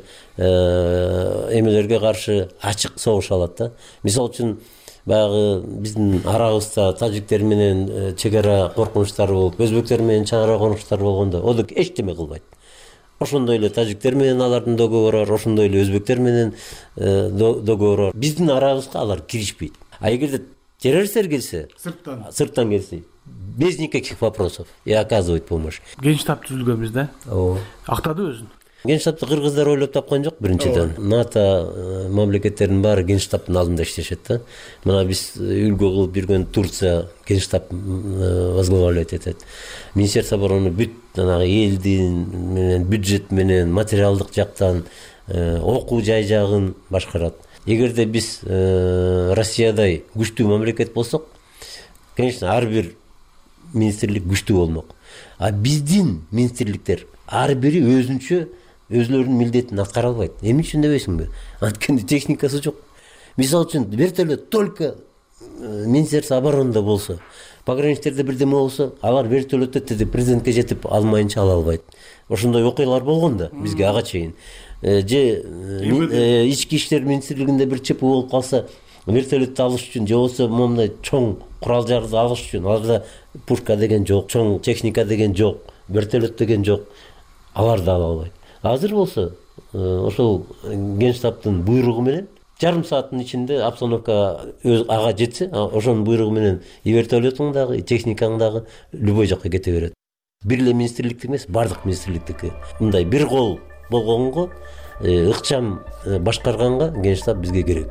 эмелерге каршы ачык согуш алат да. Мисалы үчүн баягы биздин арабызда тажиктер менен чегара коркунучтары болуп, өзбектер менен чегара коркунучтары болгондо О Д К эчтеме кылбайт. Ошондой эле тажиктер менен алардын договору бар, ошондой эле өзбектер менен договору бар. Биздин арабызга алар киришпейт. А эгерде террористтер келсе, сырттан, сырттан келсе, без никаких вопросов и оказывать помощь. Генштаб түзүлгөнбүз да? Ооба. Актады өзүн. Генштабты кыргыздар ойлоп тапкан жок биринчиден. НАТО мамлекеттеринин баары Генштабтын алдында иштешет да. Мына биз үлгү кылып жүргөн Турция Генштаб возглавлять этет. Министерство обороны бүт жанагы элдин менен, бюджет менен, материалдык жактан окуу жай жагын башкарат. Эгерде биз Россиядай күчтүү мамлекет болсок, конечно, ар бир министрлик күчтүү болмок. А биздин министрликтер ар бири өзүнчө өзлөрүнүн милдетин аткара албайт. Эмне үчүн дебейсиңби? Анткени техникасы жок. Мисалы үчүн вертолет только Министерство обороны болсо, пограничтерде бирдеме болсо, алар вертолетте теде президентке жетип алмайынча ала албайт. Ошондой окуялар болгон да бизге ага чейин. Же ички иштер министрлигинде бир чепи болуп калса, вертолетти алыш үчүн же болсо момундай чоң курал жарды алыш үчүн аларда пушка деген жок, чоң техника деген жок, вертолет деген жок. Алар да ала албайт. Азыр болсо ошол Генштабтын буйругу менен жарым сааттын ичинде обстановка ага жетсе, ошонун буйругу менен и вертолетуң дагы, и техникаң дагы любой жакка кете берет. Бир эле министрликтики эмес, бардык министрликтики. Мындай бир кол болгонго, ыкчам башкарганга Генштаб бизге керек.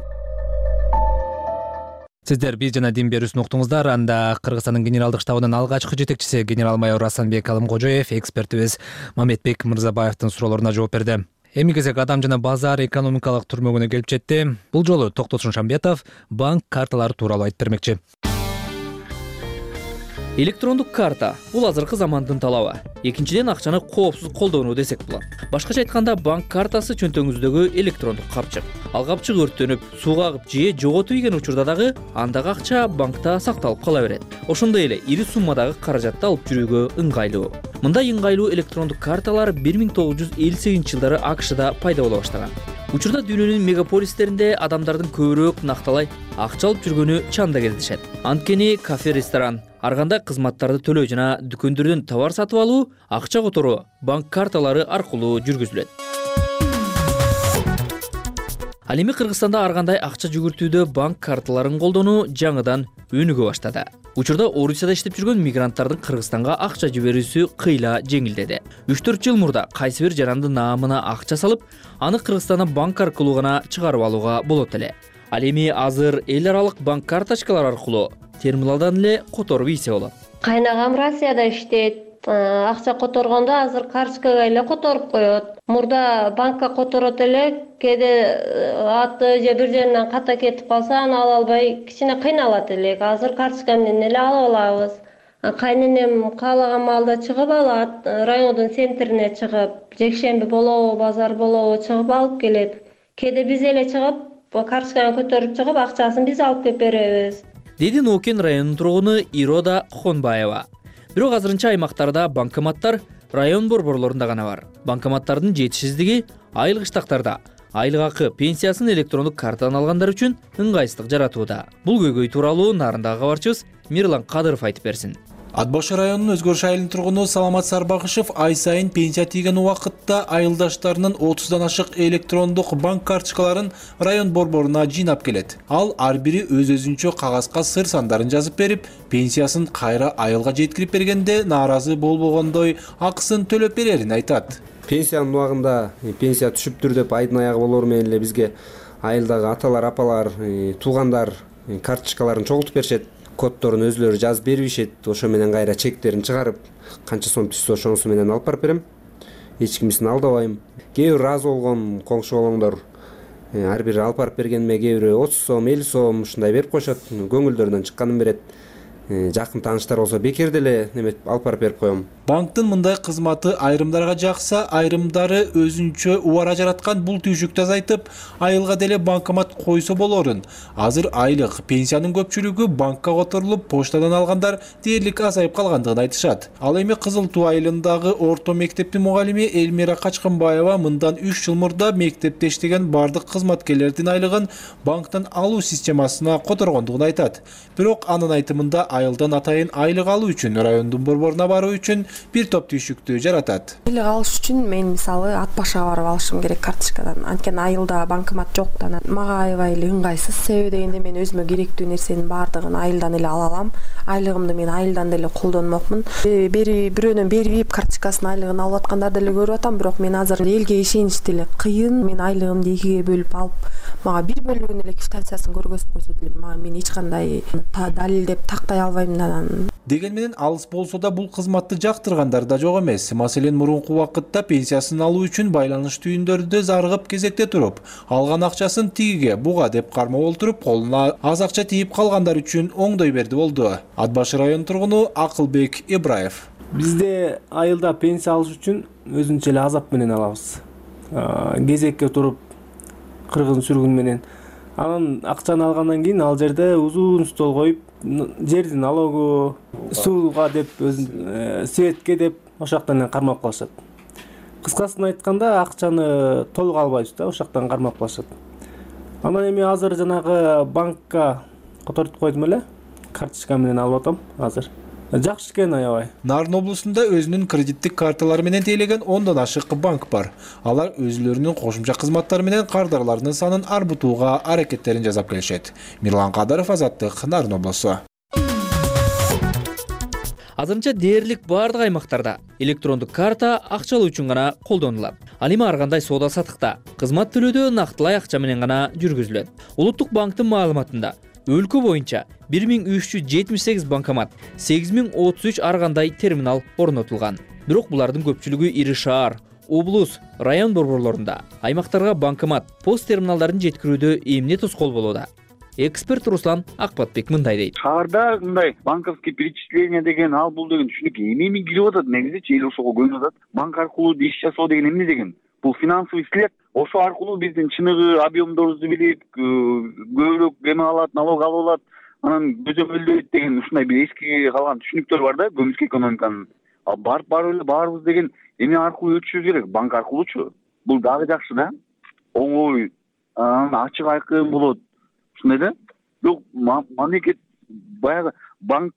Сиздер биз жана дин берүүсүн уктуңуздар. Анда Кыргызстандын генералдык штабынын алгачкы жетекчиси генерал-майор Асанбек Алымкожоев, экспертибиз Мамедбек Мырзабаевдин суроолоруна жооп берди. Эми кезек адам жана базар экономикалык түрмөгүнө келип жетти. Бул жолу Токтосун Шамбетов банк карталары тууралуу айтып бермекчи. Электрондук карта — бул азыркы замандын талабы. Экинчиден, акчаны коопсуз колдонуу десек болот. Башкача айтканда, банк картасы чөнтөгүңүздөгү электрондук капчык. Ал капчык өрттөнүп, сууга агып же жоготуп ийген учурда дагы андагы акча банкта сакталып кала берет. Ошондой эле ири суммадагы каражатты алып жүрүүгө ыңгайлуу. Мындай ыңгайлуу электрондук карталар бир миң тогуз жүз элүү сегизинчи жылдары А К Шда пайда боло баштаган. Учурда дүйнөнүн мегаполистеринде адамдардын көбүрөөк накталай акча алып жүргөнү чанда кездешет. Анткени кафе, ресторан, ар кандай кызматтарды төлөө жана дүкөндөрдөн товар сатып алуу, акча которуу банк карталары аркылуу жүргүзүлөт. Ал эми Кыргызстанда ар кандай акча жүгүртүүдө банк карталарын колдонуу жаңыдан өнүгө баштады. Учурда Орусияда иштеп жүргөн мигранттардын Кыргызстанга акча жиберүүсү кыйла жеңилдеди. үч төрт жыл мурда кайсы бир жарандын наамына акча салып, аны Кыргызстандан банк аркылуу гана чыгарып алууга болот эле. Ал эми азыр эл аралык банк карточкалар аркылуу терминалдан эле которуп ийсе болот. Кайнагам Россияда иштейт. Акча которгондо азыр карточкага эле которуп коет. Мурда банкка которот эле, кээде аты же бир жеринен ката кетип калса, аны ала албай кичине кыйналат элек. Азыр карточка менен эле алып алабыз. Кайненем каалаган маалда чыгып алат, райондун центрине чыгып, жекшемби болобу, базар болобу чыгып алып келет. Кээде биз эле чыгып, карточканы көтөрүп чыгып, акчасын биз алып кеп беребиз. Деди Нокен районунун тургуну Ирода Хонбаева. Бирок азырынча аймактарда банкоматтар район борборлорунда гана бар. Банкоматтардын жетишсиздиги айыл кыштактарда айлык акы, пенсиясын электрондук картадан алгандар үчүн ыңгайсыздык жаратууда. Бул көйгөй тууралуу нарындагы кабарчыбыз Мирлан Кадыров айтып берсин. Ат башы районунун Өзгөрүш айылынын тургуну Саламат Сарбагышев ай сайын пенсия тийген убакытта айылдаштарынын отуздан ашык электрондук банк карточкаларын район борборуна жыйнап келет. Ал ар бири өз-өзүнчө кагазга сыр сандарын жазып берип, пенсиясын кайра айылга жеткирип бергенде нааразы болбогондой акысын төлөп берерин айтат. Пенсиянын убагында пенсия түшүптүр деп айдын аягы болору менен эле бизге айылдагы аталар, апалар, туугандар карточкаларын чогултуп беришет. Коддорун өзлөрү жазып беришет. Ошо менен кайра чектерин чыгарып, канча сом түшсө ошонусу менен алып барып берем. Эч кимисин алдабайм. Кээ бир ыраазы болгон коңшу болоңдор ар бири алып барып бергениме кээ бири отуз сом, элүү сом ушундай берип коюшат. Көңүлдөрүнөн чыкканын берет. Жакын тааныштар болсо бекер деле неме алып барып берип коем. Банктын мындай кызматы айрымдарга жакса, айрымдары өзүнчө убара жараткан бул түйшүктү азайтып, айылга деле банкомат койсо болорун. Азыр айлык пенсиянын көпчүлүгү банкка которулуп, поштадан алгандар дээрлик азайып калгандыгын айтышат. Ал эми Кызыл Туу айылындагы орто мектептин мугалими Элмира Качкынбаева мындан үч жыл мурда мектепте иштеген бардык кызматкерлердин айлыгын банктан алуу системасына которгондугун айтат. Бирок анын айтымында айылдан атайын айлык алуу үчүн райондун борборуна баруу үчүн бир топ түйшүктү жаратат. Айлык алыш үчүн мен мисалы ат башыга барып алышым керек карточкадан. Анткени айылда банкомат жок да. Мага аябай эле ыңгайсыз. Себеби дегенде мен өзүмө керектүү нерсенин баардыгын айылдан эле ала алам. Айлыгымды мен айылдан деле колдонмокмун. Бери бирөөнөн берип карточкасын айлыгын алып аткандарды деле көрүп атам, бирок мен азыр элге ишенич деле кыйын. Мен айлыгымды экиге бөлүп алып, мага бир бөлүгүн эле квитанциясын көргөзүп койсо делем, мага мен эч кандай далилдеп тактай албайм да. Деген менен алыс болсо да бул кызматты жактыргандар да жок эмес. Маселен, мурунку убакытта пенсиясын алуу үчүн байланыш түйүндөрдө зарыгып кезекте туруп, алган акчасын тигиге буга деп кармап олтуруп, колуна аз акча тийип калгандар үчүн оңдой берди болду. Ат башы район тургуну Акылбек Ибраев. Бизде айылда пенсия алыш үчүн өзүнчө эле азап менен алабыз. Кезекке туруп, кыргын сүргүн менен. Анан акчаны алгандан кийин ал жерде узун стол коюп, жердин налогу, сууга деп, светке деп ошол жактан кармап калышат. Кыскасын айтканда, акчаны толук албайбыз да, ошол жактан кармап калышат. Анан эми азыр жанагы банкка которуп койдум эле, карточка менен алып атам азыр. Жакшы экен аябай. Нарын облусунда өзүнүн кредиттик карталары менен тейлеген ондон ашык банк бар. Алар өзүлөрүнүн кошумча кызматтары менен кардарлардын санын арбытууга аракеттерин жасап келишет. Мирлан Кадыров, Азаттык, Нарын облусу. Азырынча дээрлик бардык аймактарда электрондук карта акча алуу үчүн гана колдонулат. Ал эми ар кандай соода саттыкта кызмат төлөөдө нактылай акча менен гана жүргүзүлөт. Улуттук банктын маалыматында өлкө боюнча бир миң үч жүз жетимиш сегиз банкомат, сегиз миң отуз үч ар кандай терминал орнотулган. Бирок булардын көпчүлүгү ири шаар, облус, район борборлорунда. Аймактарга банкомат, пост терминалдарын жеткирүүдө эмне тоскоол болууда? Эксперт Руслан Акпатбек мындай дейт. Шаарда мындай банковский перечисление деген, ал бул деген түшүнүк эмнени кирип атат, негизичи эл ошого көйнөп атат. Банк аркылуу иш жасоо деген эмне деген? Бул финансовый след. Ошо аркылуу биздин чыныгы объемдорубузду билип, көбүрөөк эме алат, налог алып алат, анан көзөмөлдөйт деген ушундай бир эски калган түшүнүктөр бар да көмүскө экономиканын. А барып барып эле баарыбыз деген эме аркылуу өтүшүбүз керек, банк аркылуучу. Бул дагы жакшы да. Оңой, ачык айкын болот. Ушундай да. Бирок мамлекет баягы банктар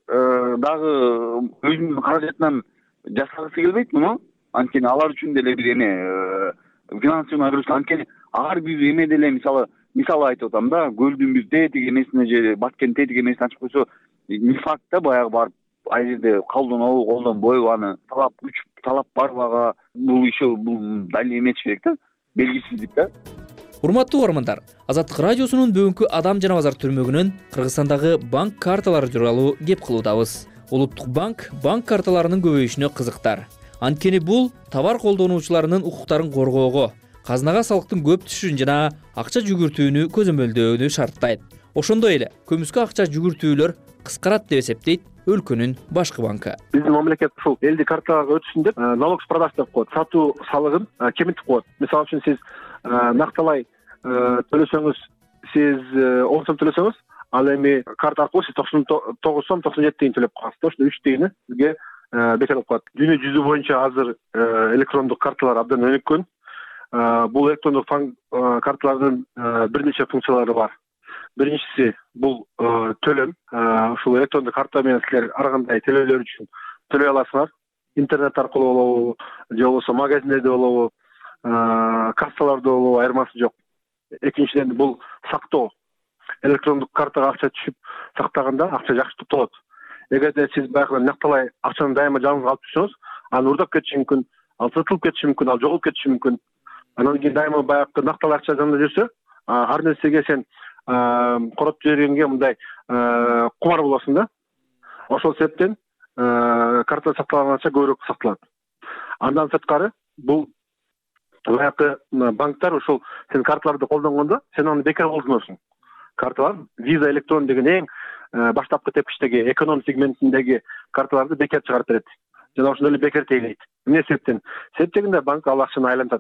дагы өзүнүн каражатынан жасагысы келбейт муну. Анткени алар үчүн деле бир эме финансовый нагрузка. Анткени ар бир эме деле мисалы мисалы айтып атам да, көлдүн бир тетик эмесине же баткен тетик эмесине ачып койсо не факт да баягы барып ал жерде колдонобу колдонбойбу аны талап күч талап барбы ага, бул еще бул далее эметиш керек да, белгисиздик да. Урматтуу угармандар, Азаттык радиосунун бүгүнкү Адам жана базар түрмөгүнөн Кыргызстандагы банк карталары тууралуу кеп кылуудабыз. Улуттук банк банк карталарынын көбөйүшүнө кызыктар. Анткени бул товар колдонуучуларынын укуктарын коргоого, казынага салыктын көп түшүшүн жана акча жүгүртүүнү көзөмөлдөөнү шарттайт. Ошондой эле көмүскө акча жүгүртүүлөр кыскарат деп эсептейт өлкөнүн башкы банкы. Биздин мамлекет ушул элди карталарга өтүшүн деп налог с продаж деп коет. Сатуу салыгын кемитип коет. Мисалы үчүн сиз накталай төлөсөңүз, сиз он сом төлөсөңүз, ал эми карта аркылуу сиз токсон тогуз сом токсон жети тыйын төлөп каласыз. Ошондо үч тыйыны сизге бекер болуп калат. Дүйнө жүзү боюнча азыр электрондук карталар абдан өнүккөн. Бул электрондук карталардын бир нече функциялары бар. Биринчиси бул төлөм. Ушул электрондук карта менен силер ар кандай төлөөлөр үчүн төлөй аласыңар. Интернет аркылуу болобу, же болбосо магазиндерде болобу, кассаларда болобу, айырмасы жок. Экинчиден бул сактоо. Электрондук картага акча түшүп сактаганда акча жакшы топтолот. Эгерде сиз баягы накталай акчаны дайыма жаныңызга алып жүрсөңүз, аны урдап кетиши мүмкүн, ал сатылып кетиши мүмкүн, ал жоголуп кетиши мүмкүн. Анан кийин дайыма баягы накталай акча жанында жүрсө, ар нерсеге сен короп жибергенге мындай кумар болосуң да. Ошол себептен карта сакталган акча көбүрөөк сакталат. Андан сырткары бул баягы банктар ошол сен карталарды колдонгондо сен аны бекер колдоносуң. Карталар Visa электрон деген эң баштапкы тепкичтеги эконом сегментиндеги карталарды бекер чыгарып берет. Жана ошондой эле бекер тейлейт. Эмне себептен? Себептегинде банк ал акчаны айлантат.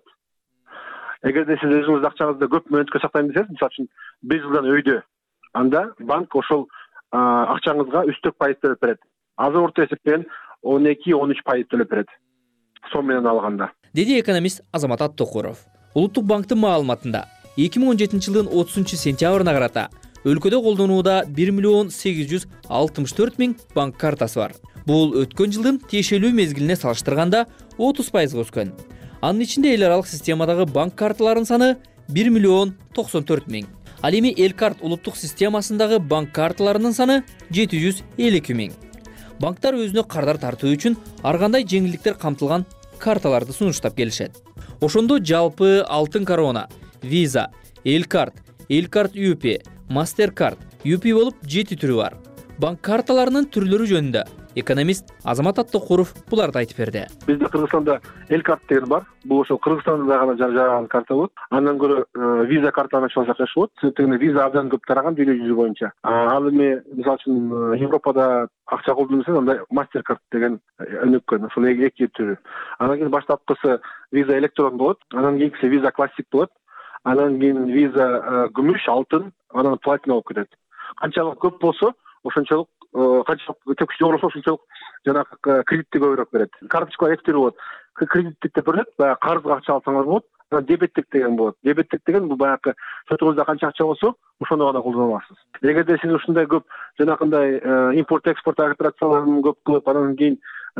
Эгерде сиз өзүңүз акчаңызды көп мөөнөткө сактайм десеңиз, мисалы үчүн беш жылдан өйдө, анда банк ошол акчаңызга үстөк пайыз төлөп берет. Азыр орто эсеппен он эки он үч пайыз төлөп берет. Сом менен алганда. Деди экономист Азамат Аттокуров. Улуттук банктын маалыматында эки миң он жетинчи жылдын отузунчу сентябрына карата өлкөдө колдонууда бир миллион сегиз жүз алтымыш төрт миң банк картасы бар. Бул өткөн жылдын тиешелүү мезгилине салыштырганда отуз пайызга өскөн. Анын ичинде эл аралык системадагы банк карталарынын саны бир миллион токсон төрт миң. Ал эми Элкарт улуттук системасындагы банк карталарынын саны жети жүз элүү эки миң. Банктар өзүнө кардар тартуу үчүн ар кандай жеңилдиктер камтылган карталарды сунуштап келишет. Ошондо жалпы Алтын Корона, Visa, Элкарт, Элкарт ю пи, Мастеркард, ю пи болуп жети түрү бар. Банк карталарынын түрлөрү жөнүндө экономист Азамат Аттокуров буларды айтып берди. Бизде Кыргызстанда Элкарт деген бар. Бул ошол Кыргызстанда гана жарыяган карта болот. Андан көрө Visa картаны ачылсак жакшы болот. Себептен Visa абдан көп тараган дүйнө жүзү боюнча. Ал эми мисалы үчүн Европада акча колдонсоң, анда Мастеркард деген өнүккөн. Ошол эки түрү. Андан кийин баштапкысы Visa электрон болот. Андан кийинкиси Visa классик болот. Анан кийин Visa күмүш, алтын, анан платина болуп кетет. Канчалык көп болсо, ошончолук канчалык тепкич жогору болсо, ошончолук жанагы кредитти көбүрөөк берет. Карточкалар эки түрү болот. Кредиттик деп бөлөт, баягы карызга акча алсаңар болот. Анан дебеттик деген болот. Дебеттик деген бул баягы шотуңузда канча акча болсо, ошону гана колдоно аласыз. Эгерде сиз ушундай көп жанагындай импорт экспорт операцияларын көп кылып, анан кийин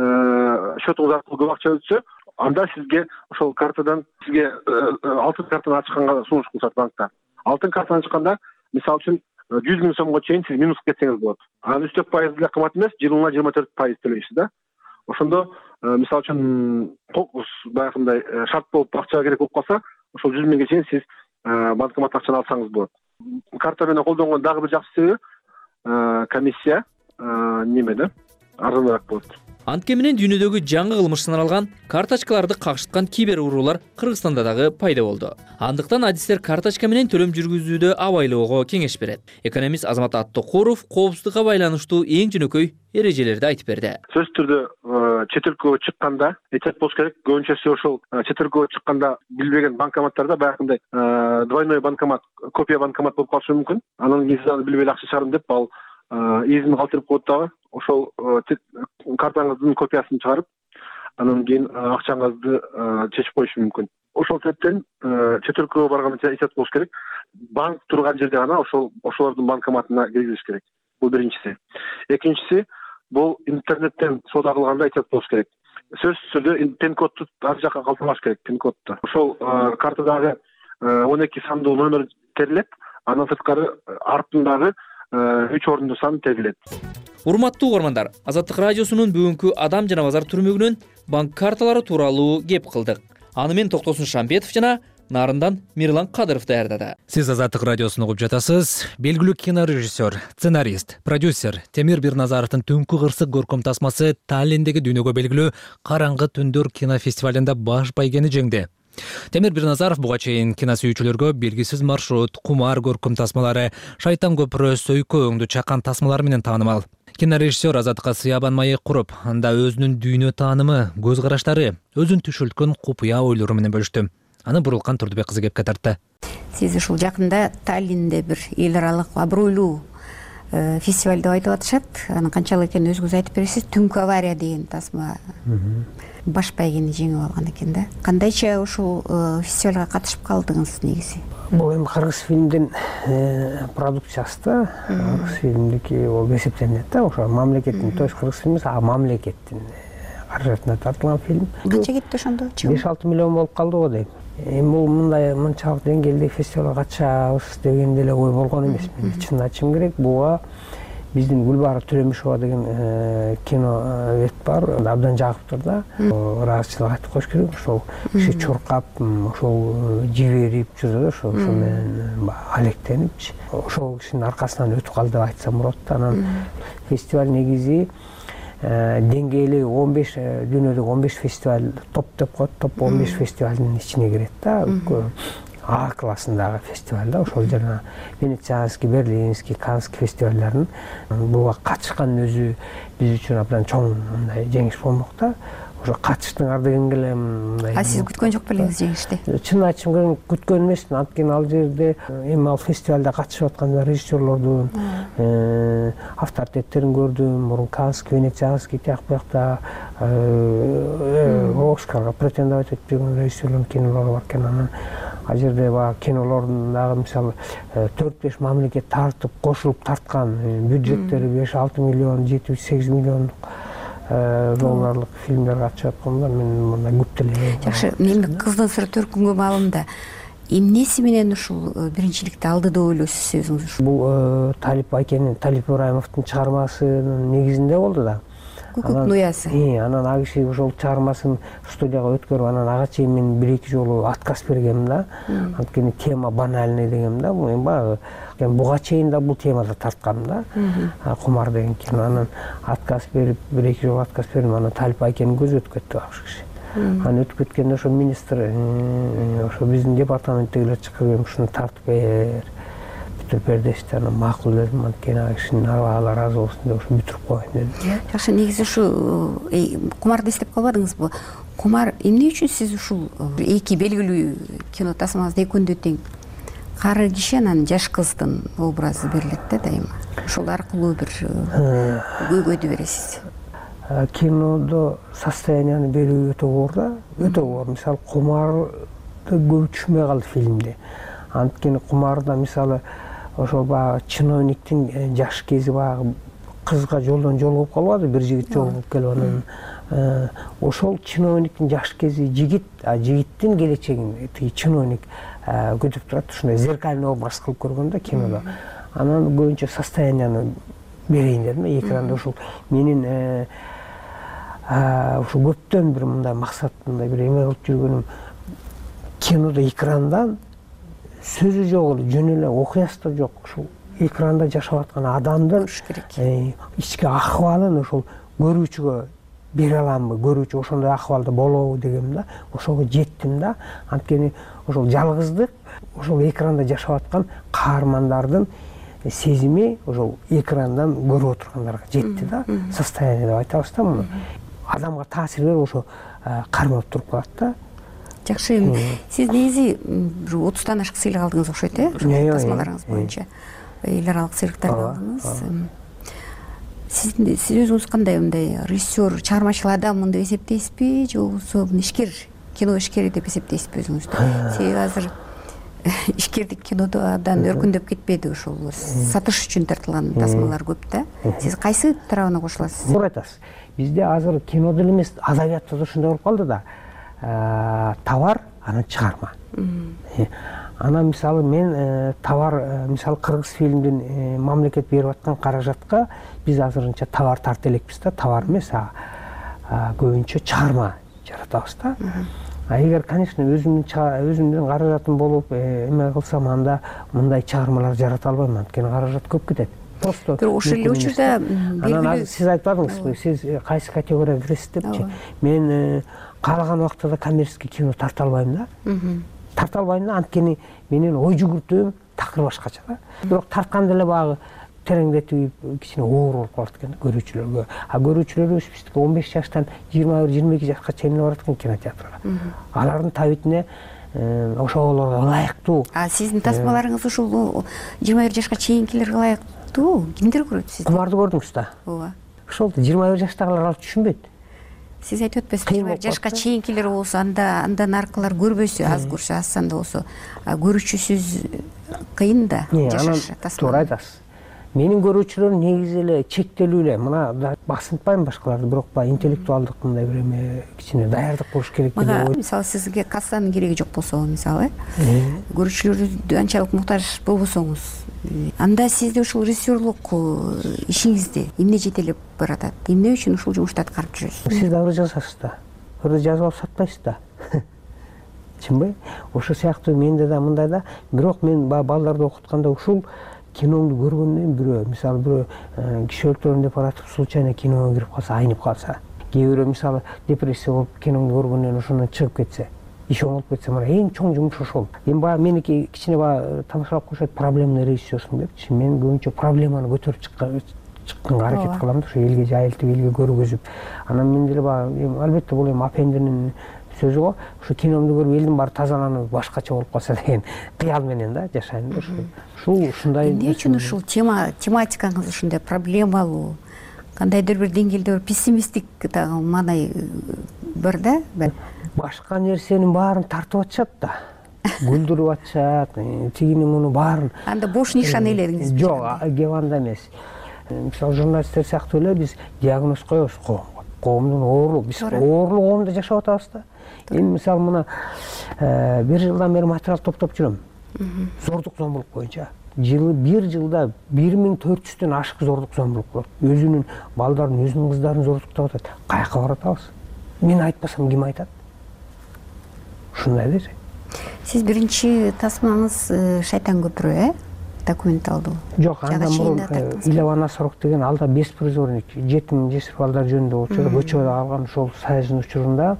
шотуңуз аркылуу көп акча өтсө, анда сизге ошол картадан сизге алтын картаны ачканга сунуш кылышат банктар. Алтын картаны ачканда, мисалы үчүн жүз миң сомго чейин сиз минус кетсеңиз болот. Анан үстөк пайыз деле кымбат эмес, жылына жыйырма төрт пайыз төлөйсүз да. Ошондо мисалы үчүн баягындай шарт болуп акча керек болуп калса, ошол жүз миңге чейин сиз банкомат акчаны алсаңыз болот. Карта менен колдонгон дагы бир жакшы себеби комиссия немеде арзаныраак болот. Антке менен дүйнөдөгү жаңы кылмыш саналган карточкаларды какшыткан кибер уруулар Кыргызстанда дагы пайда болду. Андыктан адистер карточка менен төлөм жүргүзүүдө абайлоого кеңеш берет. Экономист Азамат Аттокуров коопсуздукка байланыштуу эң жөнөкөй эрежелерди айтып берди. Сөзсүз түрдө чет өлкөгө чыкканда этеп болуш керек. Көбүнчөсү ошол чет өлкөгө чыкканда билбеген банкоматтарда баягындай двойной банкомат, копия банкомат болуп калышы мүмкүн. Анан кийин сиз аны билбей акча чыгарам деп ал изин калтырып коет дагы. Ошол картаңыздын копиясын чыгарып, анан кийин акчаңызды чечип коюшу мүмкүн. Ошол себептен чет өлкөгө барганда этеп болуш керек. Банк турган жерде гана ошол ошолордун банкоматына киргизиш керек. Бул биринчиси. Экинчиси, бул интернеттен соода кылганда эhtiyat болуш керек. Сөзсүз түрдө пин кодду ар жакка калтырбаш керек, пин кодду. Ошол картадагы он эки сандуу номер терилет, андан сырткары артындагы үч орунду сан терилет. Урматтуу угармандар, Азаттык радиосунун бүгүнкү адам жана базар түрмөгүнөн банк карталары тууралуу кеп кылдык. Аны мен Токтосун Шамбетов жана Нарындан Мирлан Кадыров даярдады. Сиз Азаттык радиосун угуп жатасыз. Белгилүү кинорежиссер, сценарист, продюсер Темир Бирназаровдун Түнкү кырсык көркөм тасмасы Таллиндеги дүйнөгө белгилүү Караңгы түндөр кинофестивалында баш байгени жеңди. Темир Бирназаров буга чейин киносүйүүчүлөргө Белгисиз маршрут, Кумар көркөм тасмалары, Шайтан көпүрө, Сөйкө өңдү чакан тасмалары менен таанымал. Кинорежиссер азаттыкка сыябан маек куруп, анда өзүнүн дүйнө таанымы, көз караштары, өзүн түшүлткөн купуя ойлору менен бөлүштү. Аны Бурулкан Турдубек кызы кепке тартты. Сиз ушул жакында Таллинде бир эл аралык абройлуу фестиваль деп айтып атышат. Анын канчалык экенин өзүңүз айтып бересиз. Түнкү авария деген тасма баш байгени жеңип алган экен да. Кандайча ушул фестивалга катышып калдыңыз негизи? Бул эми кыргыз фильмдин продукциясы да. Кыргыз фильмдики ол эсептелинет да. Ошо мамлекеттин, то есть кыргыз фильми, а мамлекеттин каражатына тартылган фильм. Канча кетти ошондо? беш алты миллион болуп калды го дейм. Эми бул мындай мынчалык деңгээлде фестивалга катышабыз деген деле ой болгон эмес. Мен чынын айтышым керек, буга биздин Гүлбара Төлөмүшова деген кино вет бар, абдан жагып тур да. Ыраазычылык айтып коюш керек. Ошол киши чуркап, ошол жиберип жүрдү да, ошо менен алектенип, ошол кишинин аркасынан өтүп калды деп айтсам болот. Анан фестиваль негизи деңгээли он беш, дүйнөдөгү он беш фестиваль топ деп коет, топ он беш фестивалдын ичине кирет да. А классындагы фестиваль да, ошол жана Венецианский, Берлинский, Канский фестивалдарын буга катышкан өзү биз үчүн абдан чоң мындай жеңиш болмок да. Ошо катыштың ардыгын келе мындай. А сиз күткөн жок белеңиз жеңишти? Чын айтышым керек, күткөн эмесмин. Анткени ал жерде эми ал фестивалда катышып аткан режиссерлордун авторитеттерин көрдүм. Мурун Канский, Венецианский тияк буякта Оскарга претендовать этип жүргөн режиссерлордун кинолору бар экен. Анан ал жерде баягы кинолордун дагы мисалы төрт беш мамлекет тартып, кошулуп тарткан, бюджеттери беш алты миллион, жети сегиз миллиондук долларлык фильмдер катышып атканда мен мындай көп деле. Жакшы, эми кыздын сыры төркүнгө маалында эмнеси менен ушул биринчиликти алды деп ойлойсуз өзүңүз? Бул Талип Айкенин, Талип Ибраимовдун чыгармасынын негизинде болду да. Көкөктүн уясы. Анан ал киши ошол чыгармасын студияга өткөрүп, анан ага чейин мен бир эки жолу отказ бергем да. Анткени тема банальный дегем да. Мен баягы буга чейин да бул темада тарткам да. Кумар деген кино. Анан отказ берип, бир эки жолу отказ бердим. Анан Талип Айкенин көзү өтүп кетти багыш киши. Анан өтүп кеткенде ошо министр, ошо биздин департаменттегилер чакырып, ушуну тартып бер. Бүтүрүп бер дешти. Анан макул дедим. Анткени ал кишинин арбагала ыраазы болсун деп ошо бүтүрүп коеюн дедим. Жакшы, негизи ушу Кумарды эстеп калбадыңызбы? Кумар эмне үчүн сиз ушул эки белгилүү кино тасмаңызда экөөндө тең кары киши анан жаш кыздын образы берилет да дайыма. Ошол аркылуу бир көйгөйдү бересиз. Кинодо состоянияны берүү өтө оор да, өтө оор. Мисалы Кумарды көп түшүнбөй калды фильмде. Анткени Кумарда мисалы ошол баягы чиновниктин жаш кези баягы кызга жолдон жолугуп калбады, бир жигит жолугуп келип анан ошол чиновниктин жаш кези жигит, а жигиттин келечегин тиги чиновник көтүп турат, ушундай зеркальный образ кылып көргөн да кинодо. Анан көбүнчө состоянияны берейин дедим, экранда ушул менин ушу көптөн бир мындай максат, мындай бир эме кылып жүргөнүм, кинодо экрандан сөзү жок эле, жөн эле окуясы да жок, ушул экранда жашап аткан адамдын ички акыбалын ошол көрүүчүгө бере аламбы, көрүүчү ошондой акыбалда болобу дегем да, ошого жеттим да. Анткени ошол жалгыздык, ошол экранда жашап аткан каармандардын сезими ошол экрандан көрүп отургандарга жетти да. Состояние деп айтабыз да муну. Адамга таасир берип ошо кармап туруп калат да. Жакшы, сиз негизи отуздан ашык сыйлык алдыңыз окшойт, э? Тасмаларыңыз боюнча эл аралык сыйлыктарды алдыңыз. Сиз өзүңүз кандай мындай режиссер, чыгармачыл адаммын деп эсептейсизби, же болбосо ишкер, кино ишкери деп эсептейсизби өзүңүздү? Себеби азыр ишкердик кинодон өркүндөп кетпеди, ушул сатыш үчүн тартылган тасмалар көп да. Сиз кайсы тарабына кошуласыз? Туура айтасыз. Бизде азыр кинодо эле эмес, адабиятта да ушундай болуп калды да. Товар, анан чыгарма. Анан мисалы мен товар, мисалы кыргыз фильмдин мамлекет берип аткан каражатка биз азырынча товар тарта элекпиз да, товар эмес, көбүнчө чыгарма жаратабыз да. А эгер, конечно, өзүмдүн өзүмдүн каражатым болуп эме кылсам, анда мындай чыгармалар жарата албайм, анткени каражат көп кетет. Просто ошол эле учурда анан сиз айтпадыңызбы, сиз кайсы категорияга киресиз депчи. Мен каалаган убакта коммерческий кино тарта албайм да. Тарта албайм да, анткени менин ой жүгүртүүм такыр башкача да. Бирок тартканда эле баягы тереңдетип кичине оор болуп калат экен көрүүчүлөргө. А көрүүчүлөрүбүз биздики он беш жаштан жыйырма бир жыйырма эки жашка чейин барат экен кинотеатрга. Алардын табитине ошолорго ылайыктуу. А сиздин тасмаларыңыз ушул жыйырма бир жашка чейинкилерге ылайыктуу? Кимдер көрөт сизди? Кумарды көрдүңүз да. Ооба. Ошол жыйырма бир жаштагылар ал түшүнбөйт. Сиз айтып атпайсызбы, жыйырма бир жашка чейинкилер болсо, анда андан аркылар көрбөсө, аз көрсө, аз санда болсо, көрүүчүсүз кыйын да жашаш. Туура айтасыз. Менин көрүүчүлөрүм негизи эле чектелүү эле. Мына басынтпайм башкаларды, бирок баягы интеллектуалдык мындай бир эме кичине даярдык болуш керек деп ойлойм. Мисалы сизге кассанын кереги жок болсо, мисалы, көрүүчүлөрдү анчалык муктаж болбосоңуз, анда сизде ушул режиссерлук ишиңизди эмне жетелеп баратат? Эмне үчүн ушул жумушту аткарып жүрөсүз? Сиз дагы жазасыз да. Ырды жазып алып сатпайсыз да. Чынбы? Ошол сыяктуу менде да мындай да, бирок мен балдарды окутканда ушул киноңду көргөндөн бирөө, мисалы бирөө киши өлтүрөм деп баратып случайно киного кирип калса, айнып калса, кээ бирөө мисалы депрессия болуп киноңду көргөндөн ошондон чыгып кетсе, иш оңолуп кетсе, мына эң чоң жумуш ошол. Эми баягы меники кичине баягы тамашалап коюшат, проблемный режиссерсуң депчи. Мен көбүнчө проблеманы көтөрүп чыккан чыкканга аракет кылам да, ошо элге жайылтып, элге көргөзүп. Анан мен деле баягы албетте бул эми апендинин сөзү го, ушу киномду көрүп элдин баары тазаланып башкача болуп калса деген кыял менен да жашайм да. Ушул ушундай. Эмне үчүн ушул тема тематикаңыз ушундай проблемалуу, кандайдыр бир деңгээлде бир пессимисттик дагы маанай бар да? Башка нерсенин баарын тартып атышат да. Гүлдүрүп атышат, тигини муну баарын. Анда бош нишан эледиңиз? Жок, кеп анда эмес. Мисалы журналисттер сыяктуу эле биз диагноз коебуз коомго. Коомдун оорлугу, биз оорлук коомдо жашап атабыз да. Эми мисалы мына бир жылдан бери материал топтоп жүрөм. Зордук зомбулук боюнча. Жылы бир жылда бир миң төрт жүздөн ашык зордук зомбулук болот. Өзүнүн балдарын, өзүнүн кыздарын зордуктап атат. Каяка баратабыз? Мен айтпасам ким айтат? Ушундай да. Сиз биринчи тасмаңыз Шайтан көпүрө, э? Документалдуу. Жок, андан мурун Илеван Асарок деген алда беспризорник, жетим жесир балдар жөнүндө учурда көчөдө калган ошол Союздун учурунда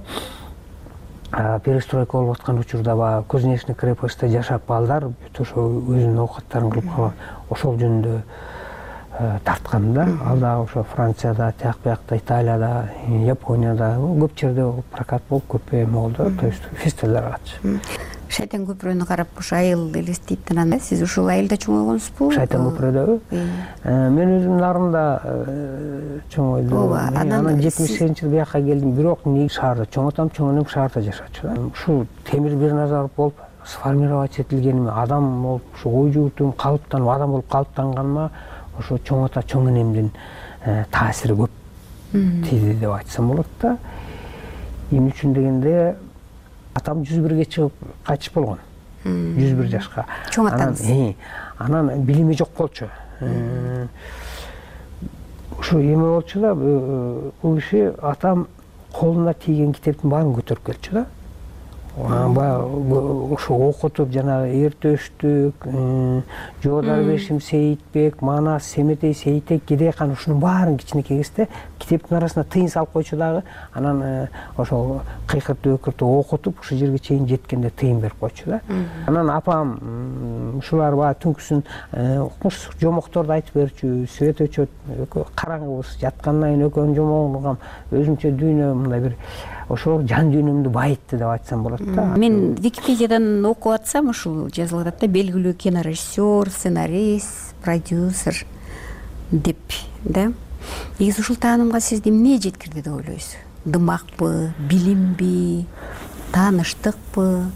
перестройка болуп аткан учурда баягы Кузнечный крепостьте жашап балдар бүт ошо өзүнүн оокаттарын кылып калган. Ошол жөнүндө тарткан да. Ал дагы ошо Францияда, тияк биякта, Италияда, Японияда көп жерде прокат болуп, көп эме болду, то есть фестивалдарга катышып. Шайтан көпүрөнү карап ушу айыл элестейт анан сиз ушул айылда чоңойгонсузбу? Шайтан көпүрөдөгү? Мен өзүм нарында чоңойдум. Анан жетимиш сегизинчи жылы бияка келдим, бирок негизи шаарда чоң атам, чоң энем шаарда жашачу да. Ушул Темир Бирназаров болуп сформировать этилгениме, адам болуп, ушу ой жүгүртүүм калыптанып, адам болуп калыптанганыма ошо чоң ата, чоң энемдин таасири көп тийди деп айтсам болот да. Эмне үчүн дегенде атам жүз бирге чыгып кайтыш болгон. жүз бир жашка. Чоң атаңыз. Анан билими жок болчу. Ушу эме болчу да, бул киши атам колуна тийген китептин баарын көтөрүп келчү да. Баягы ушу окутуп, жанагы Эртөштүк, Жоодар Бешим Сейитбек, Манас, Семетей Сейитек, Кедейкан ушунун баарын кичинекей кезде китептин арасына тыйын салып койчу дагы. Анан ошол кыйкыртып өкүртүп окутуп ушу жерге чейин жеткенде тыйын берип койчу да. Анан апам ушулар баягы түнкүсүн укмуш жомокторду айтып берчү, свет өчөт, караңгыбыз жаткандан кийин экөөнүн жомогун угам, өзүмчө дүйнө мындай бир ошол жан дүйнөмдү байытты деп айтсам болот да. Мен Википедиядан окуп атсам, ушул жазылып атат да, белгилүү кинорежиссер, сценарист, продюсер деп да. Негизи ушул таанымга сизди эмне жеткирди деп ойлойсуз? Дымакпы, билимби, тааныштыкпы?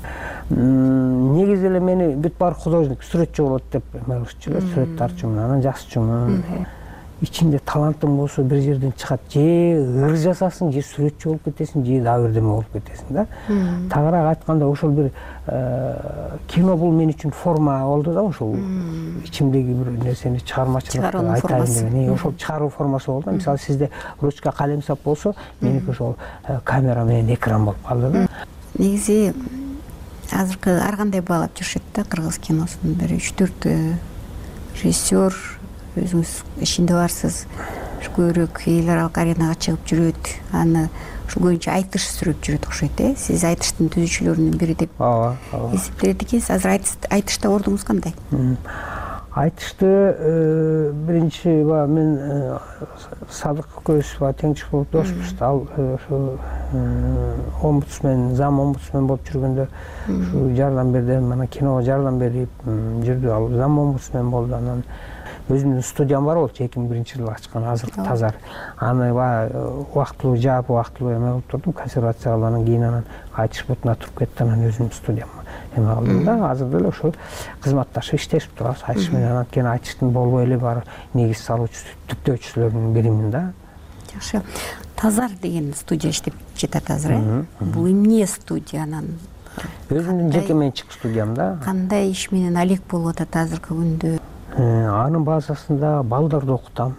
негизи эле мени бүт баары художник, сүрөтчү болот деп эмелишчү, сүрөт тартчумун, анан жазчумун. Ичинде талантың болсо бир жерден чыгат, же ыр жасасың, же сүрөтчү болуп кетесиң, же дагы бирдеме болуп кетесиң да. Тагыраак айтканда ошол бир кино бул мен үчүн форма болду да, ошол ичимдеги бир нерсени чыгармачылыкты айтайын деген. Ошол чыгаруу формасы болду. Мисалы сизде ручка калем сап болсо, меники ошол камера менен экран болуп калды да. Негизи азыркы ар кандай баалап жүрүшөт да кыргыз киносун. Бир үч төрт режиссер өзүңүз ичинде барсыз, көбүрөөк эл аралык аренага чыгып жүрөт, аны ушул көбүнчө айтыш сүрөп жүрөт окшойт, э? Сиз айтыштын түзүүчүлөрүнүн бири деп эсептелет экенсиз. Азыр айтышта ордуңуз кандай? Айтышты биринчи мен Садык экөөбүз тең чыгып болуп доспуз. Ал ошо омбудсмен, зам омбудсмен болуп жүргөндө ушу жардам берди, мана киного жардам берип жүрдү. Ал зам омбудсмен болду. Анан өзүмдүн студиям бар болчу, эки миң биринчи жылы ачкан, азыр Тазар. Аны убактылуу жаап, убактылуу эме кылып турдум, консервацияга. Анан кийин анан айтыш бутуна туруп кетти, анан өзүмдүн студиямга эме кылдым да. Азыр деле ошол кызматташып иштешип турабыз. Айтыш менен анткени айтыштын болбой эле бар негиз салуучусу, түптөөчүсүлөрүнүн биримин да. Жакшы. Тазар деген студия иштеп жатат азыр, э? Бул эмне студия анан? Өзүмдүн жеке менчик студиям да. Кандай иш менен алек болуп атат азыркы күндө? Анын базасында балдарды окутам.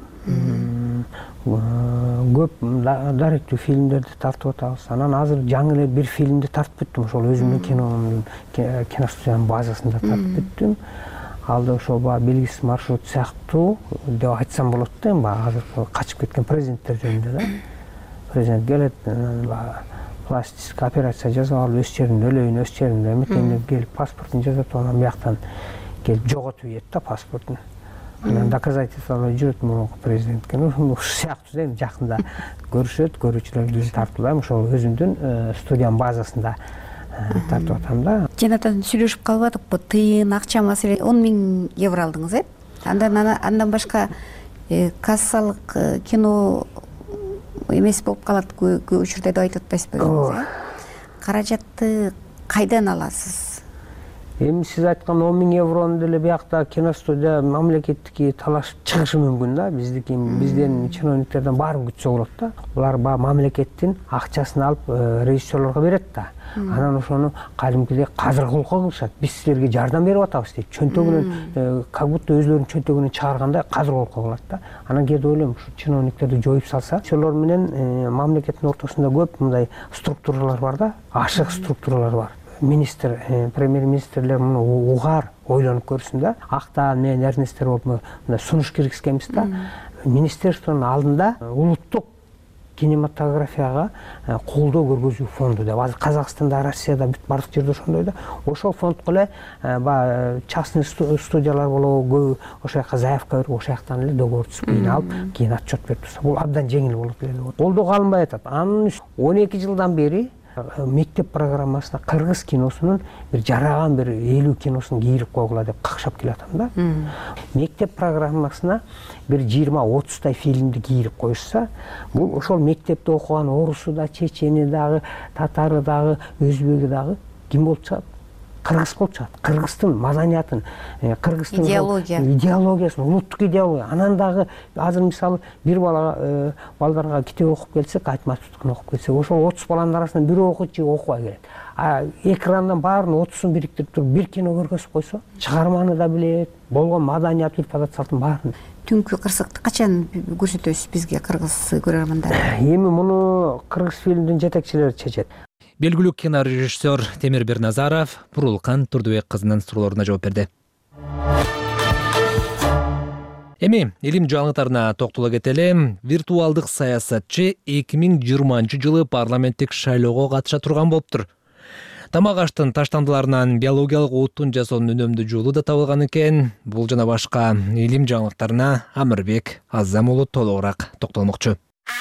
Көп даректүү фильмдерди тартып атабыз. Анан азыр жаңы эле бир фильмди тартып бүттүм. Ошол өзүмдүн киномдун киностудиянын базасында тартып бүттүм. Ал да ошол баягы белгисиз маршрут сыяктуу деп айтсам болот да, эми баягы азыр качып кеткен президенттер жөнүндө да. Президент келет, баягы пластический операция жасап алып, өз жеринде өлөйүн, өз жеринде эметейин деп келип паспортун жасатып, анан бияктан келип жоготуп ийет да паспортун. Анан доказательстволор жүрөт мурунку президентке. Ушул сыяктуу да, жакында көрүшөт, көрүүчүлөр биз тартуулайм. Ошол өзүмдүн студиянын базасында тартып атам да. Жанатан сүйлөшүп калып атыкпы? Тыйын, акча маселе он миң евро алдыңыз, э? Андан андан башка кассалык кино эмес болуп калат көп учурда деп айтып атпайсызбы? Каражатты кайдан аласыз? Эми сиз айткан он миң еврону деле биякта киностудия мамлекеттики талашып чыгышы мүмкүн да. Биздики бизден чиновниктерден баарын күтсө болот да. Булар баягы мамлекеттин акчасын алып режиссерлорго берет да. Анан ошону кадимкидей казыркулукка кылышат. Биз силерге жардам берип атабыз дейт. Чөнтөгүнөн как будто өзлөрүнүн чөнтөгүнөн чыгаргандай казыркулукка кылат да. Анан кээде ойлойм, ушу чиновниктерди жоюп салса, ошолор менен мамлекеттин ортосунда көп мындай структуралар бар да, ашык структуралар бар. Министр, премьер-министрлер муну угар, ойлонуп көрсүн да. Актаан менен Эрнестер болуп мындай сунуш киргизгенбиз да. Министерствонун алдында улуттук кинематографияга колдоо көргөзүү фонду деп. Азыр Казакстанда, Россияда бүт бардык жерде ошондой да. Ошол фондко эле баягы частный студиялар болобу, ошол жака заявка берип, ошол жактан эле договор түзүп кийин алып, кийин отчет берип турса, бул абдан жеңил болот эле деп. Колдоо алынбай атат. Анын он эки жылдан бери мектеп программасына кыргыз киносунун бир жараган бир элүү киносун кийирип койгула деп какшап келатам да. Мектеп программасына бир жыйырма отуздай фильмди кийирип коюшса, бул ошол мектепте окуган орусу да, чечени дагы, татары дагы, өзбеги дагы ким болуп чыгат? Кыргыз болуп чыгат. Кыргыздын маданиятын, кыргыздын идеологиясын, улуттук идеология. Анан дагы азыр мисалы бир бала балдарга китеп окуп келсек, Айтматовдукун окуп келсек, ошол отуз баланын арасынан бирөө окуйт же окубай келет. А экрандан баарын отузун бириктирип туруп бир кино көргөзүп койсо, чыгарманы да билет, болгон маданият, үрп-адат салтын баарын. Түнкү кырсыкты качан көрсөтөсүз бизге, кыргыз көрөрмандар? Эми муну кыргыз фильмдин жетекчилери чечет. Белгилүү кинорежиссер Темир Берназаров Бурулкан Турдубек кызынын суроолоруна жооп берди. Эми илим жаңылыктарына токтоло кетели. Виртуалдык саясатчы эки миң жыйырманчы жылы парламенттик шайлоого катыша турган болуптур. Тамак аштын таштандыларынан биологиялык оттун жасоонун үнөмдүү жолу да табылган экен. Бул жана башка илим жаңылыктарына Амырбек Азам уулу толугураак токтолмокчу.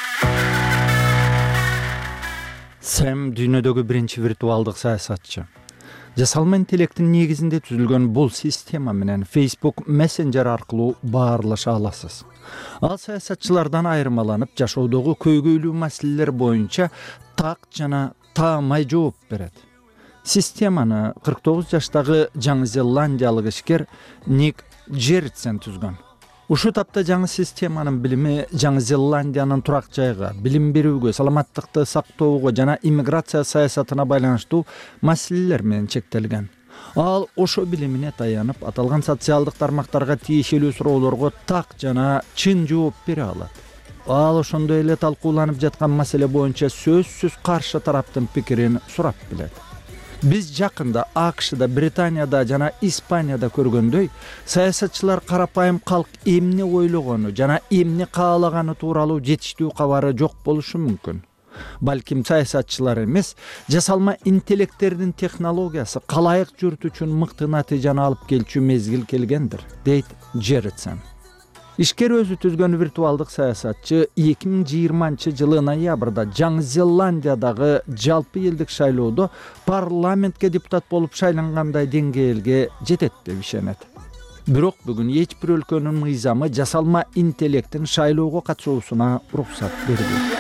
Сэм дүйнөдөгү биринчи виртуалдык саясатчы. Жасалма интеллекттин негизинде түзүлгөн бул система менен Facebook Messenger аркылуу баарлаша аласыз. Ал саясатчылардан айырмаланып, жашоодогу көйгөйлүү маселелер боюнча так жана таамай жооп берет. Системаны кырк тогуз жаштагы Жаңы Зеландиялык ишкер Ник Джерритсен түзгөн. Ушу тапта жаңы системанын билими Жаңы Зеландиянын турак жайга, билим берүүгө, саламаттыкты сактоого жана иммиграция саясатына байланыштуу маселелер менен чектелген. Ал ошо билимине таянып, аталган социалдык тармактарга тиешелүү суроолорго так жана чын жооп бере алат. Ал ошондой эле талкууланып жаткан маселе боюнча сөзсүз каршы тараптын пикирин сурап билет. Биз жакында АКШда, Британияда жана Испанияда көргөндөй, саясатчылар карапайым калк эмне ойлогону жана эмне каалаганы тууралуу жетиштүү кабары жок болушу мүмкүн. Балким саясатчылар эмес, жасалма интеллекттердин технологиясы калайык журт үчүн мыкты натыйжаны алып келчү мезгил келгендир, дейт Джерритсен. Ишкер өзү түзгөн виртуалдык саясатчы эки миң жыйырманчы жылы ноябрда Жаңы Зеландиядагы жалпы элдик шайлоодо парламентке депутат болуп шайлангандай деңгээлге жетет деп ишенет. Бирок бүгүн эч бир өлкөнүн мыйзамы жасалма интеллекттин шайлоого катышуусуна уруксат бербейт.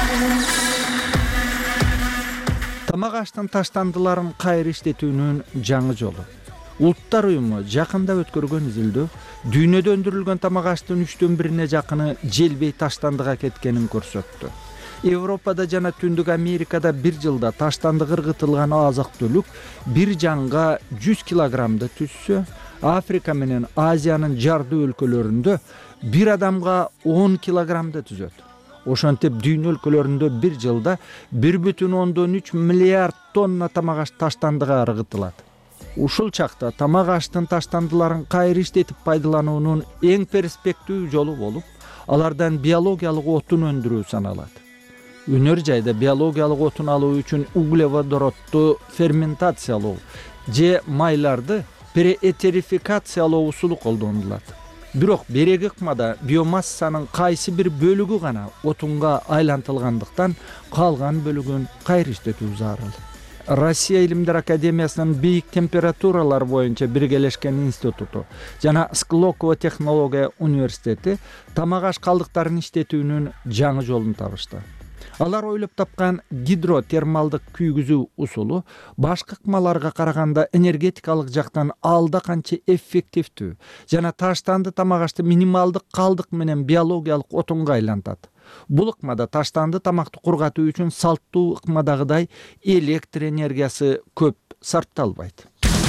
Тамак аштын таштандыларын кайра иштетүүнүн жаңы жолу. Улуттар уюму жакында өткөргөн изилдөө дүйнөдө өндүрүлгөн тамак аштын үчтөн бирине жакыны желбей таштандыга кеткенин көрсөттү. Европада жана Түндүк Америкада бир жылда таштандык ыргытылган азык түлүк бир жанга жүз килограммды түзсө, Африка менен Азиянын жарды өлкөлөрүндө бир адамга он килограммды түзөт. Ошентип дүйнө өлкөлөрүндө бир жылда бир бүтүн ондон үч миллиард тонна тамак аш таштандыга ыргытылат. Ушул чакта тамак аштын таштандыларын кайра иштетип пайдалануунун эң перспективдүү жолу болуп, алардан биологиялык отун өндүрүү саналат. Өнөр жайда биологиялык отун алуу үчүн углеводоротту ферментациялоо же майларды переэтерификациялоо усулу колдонулат. Бирок береги ыкмада биомассанын кайсы бир бөлүгү гана отунга айлантылгандыктан калган бөлүгүн кайра иштетүү зарыл. Россия Илимдер Академиясынын бийик температуралар боюнча биргелешкен институту жана Склокова технология университети тамак аш калдыктарын иштетүүнүн жаңы жолун табышты. Алар ойлоп тапкан гидротермалдык күйгүзүү усулу башка ыкмаларга караганда энергетикалык жактан алда канча эффективдүү жана таштанды тамак ашты минималдык калдык менен биологиялык отунга айлантат. Бул ыкмада таштанды тамакты кургатуу үчүн салттуу ыкмадагыдай электр энергиясы көп сарпталбайт.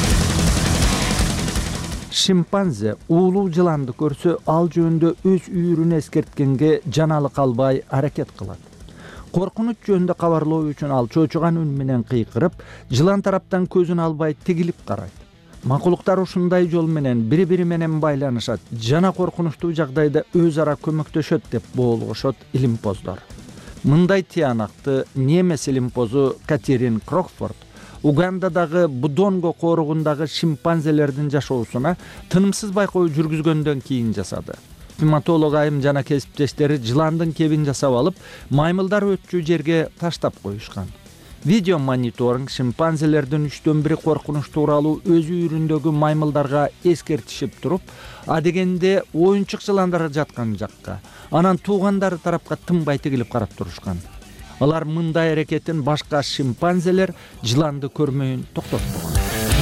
Шимпанзе уулуу жыланды көрсө, ал жөнүндө өз үйүрүн эскерткенге жаналык албай аракет кылат. Коркунуч жөнүндө кабарлоо үчүн ал чоочуган үн менен кыйкырып, жылан тараптан көзүн албай тигилип карайт. Макулуктар ушундай жол менен бири-бири менен байланышат жана коркунучтуу жагдайда өз ара көмөктөшөт деп боолгошот илимпоздор. Мындай тиянакты немес илимпозу Катерин Крокфорд Угандадагы Будонго кооругундагы шимпанзелердин жашоосуна тынымсыз байкоо жүргүзгөндөн кийин жасады. Приматолог айым жана кесиптештери жыландын кебин жасап алып, маймылдар өтчү жерге таштап коюшкан. Видео мониторинг шимпанзелердин үчтөн бири коркунуч тууралуу өз үйүрүндөгү маймылдарга эскертишип туруп, адегенде оюнчук жыландар жаткан жакка, анан туугандары тарапка тынбай тигилип карап турушкан. Алар мындай аракетин башка шимпанзелер жыланды көрмөйүн токтотпогон.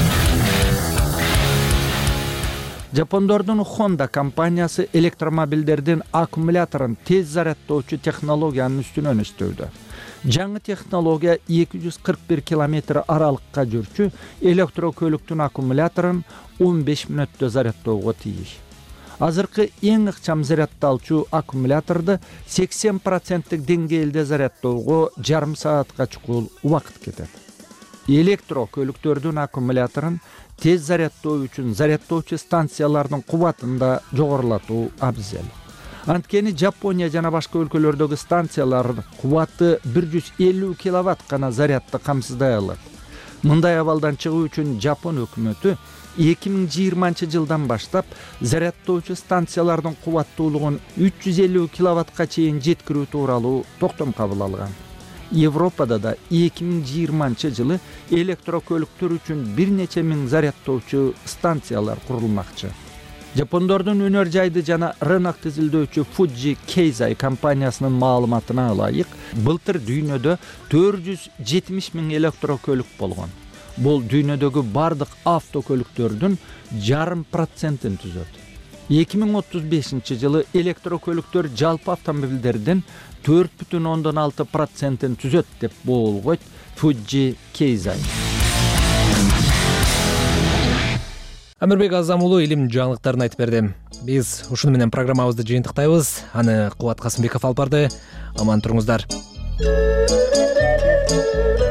Жапондордун Honda компаниясы электромобилдердин аккумуляторун тез зарядтоочу технологиянын үстүнөн иштөөдө. Жаңы технология эки жүз кырк бир километр аралыкка жүрчү электрокөлүктүн аккумуляторун он беш мүнөттө зарядтоого тийиш. Азыркы эң ыкчам зарядталчу аккумуляторду сексен проценттик деңгээлде зарядтоого жарым саатка чукул убакыт кетет. Электрокөлүктөрдүн аккумуляторун тез зарядтоо үчүн зарядтоочу станциялардын кубатын да жогорулатуу абзел. Анткени Жапония жана башка өлкөлөрдөгү станциялардын кубаты бир жүз элүү киловатт гана зарядты камсыздай алат. Мындай абалдан чыгуу үчүн Жапон өкмөтү эки миң жыйырманчы жылдан баштап зарядтоочу станциялардын кубаттуулугун үч жүз элүү киловаттка чейин жеткирүү тууралуу токтом кабыл алган. Европада да эки миң жыйырманчы жылы электрокөлүктөр үчүн бир нече миң зарядтоочу станциялар курулмакчы. Жапондордун өнөр жайды жана рынок изилдөөчү Fuji Keizai компаниясынын маалыматына ылайык, былтыр дүйнөдө төрт жүз жетимиш миң электрокөлүк болгон. бул дүйнөдөгү бардык автокөлүктөрдүн жарым процентин түзөт. эки миң отуз бешинчи жылы электрокөлүктөр жалпы автомобилдердин төрт бүтүн ондон алты процентин түзөт деп болгойт Fuji Keizai. Амирбек Азам уулу илим жаңылыктарын айтып берди. Биз ушуну менен программабызды жыйынтыктайбыз. Аны Кубат Касымбеков алып барды. Аман туруңуздар.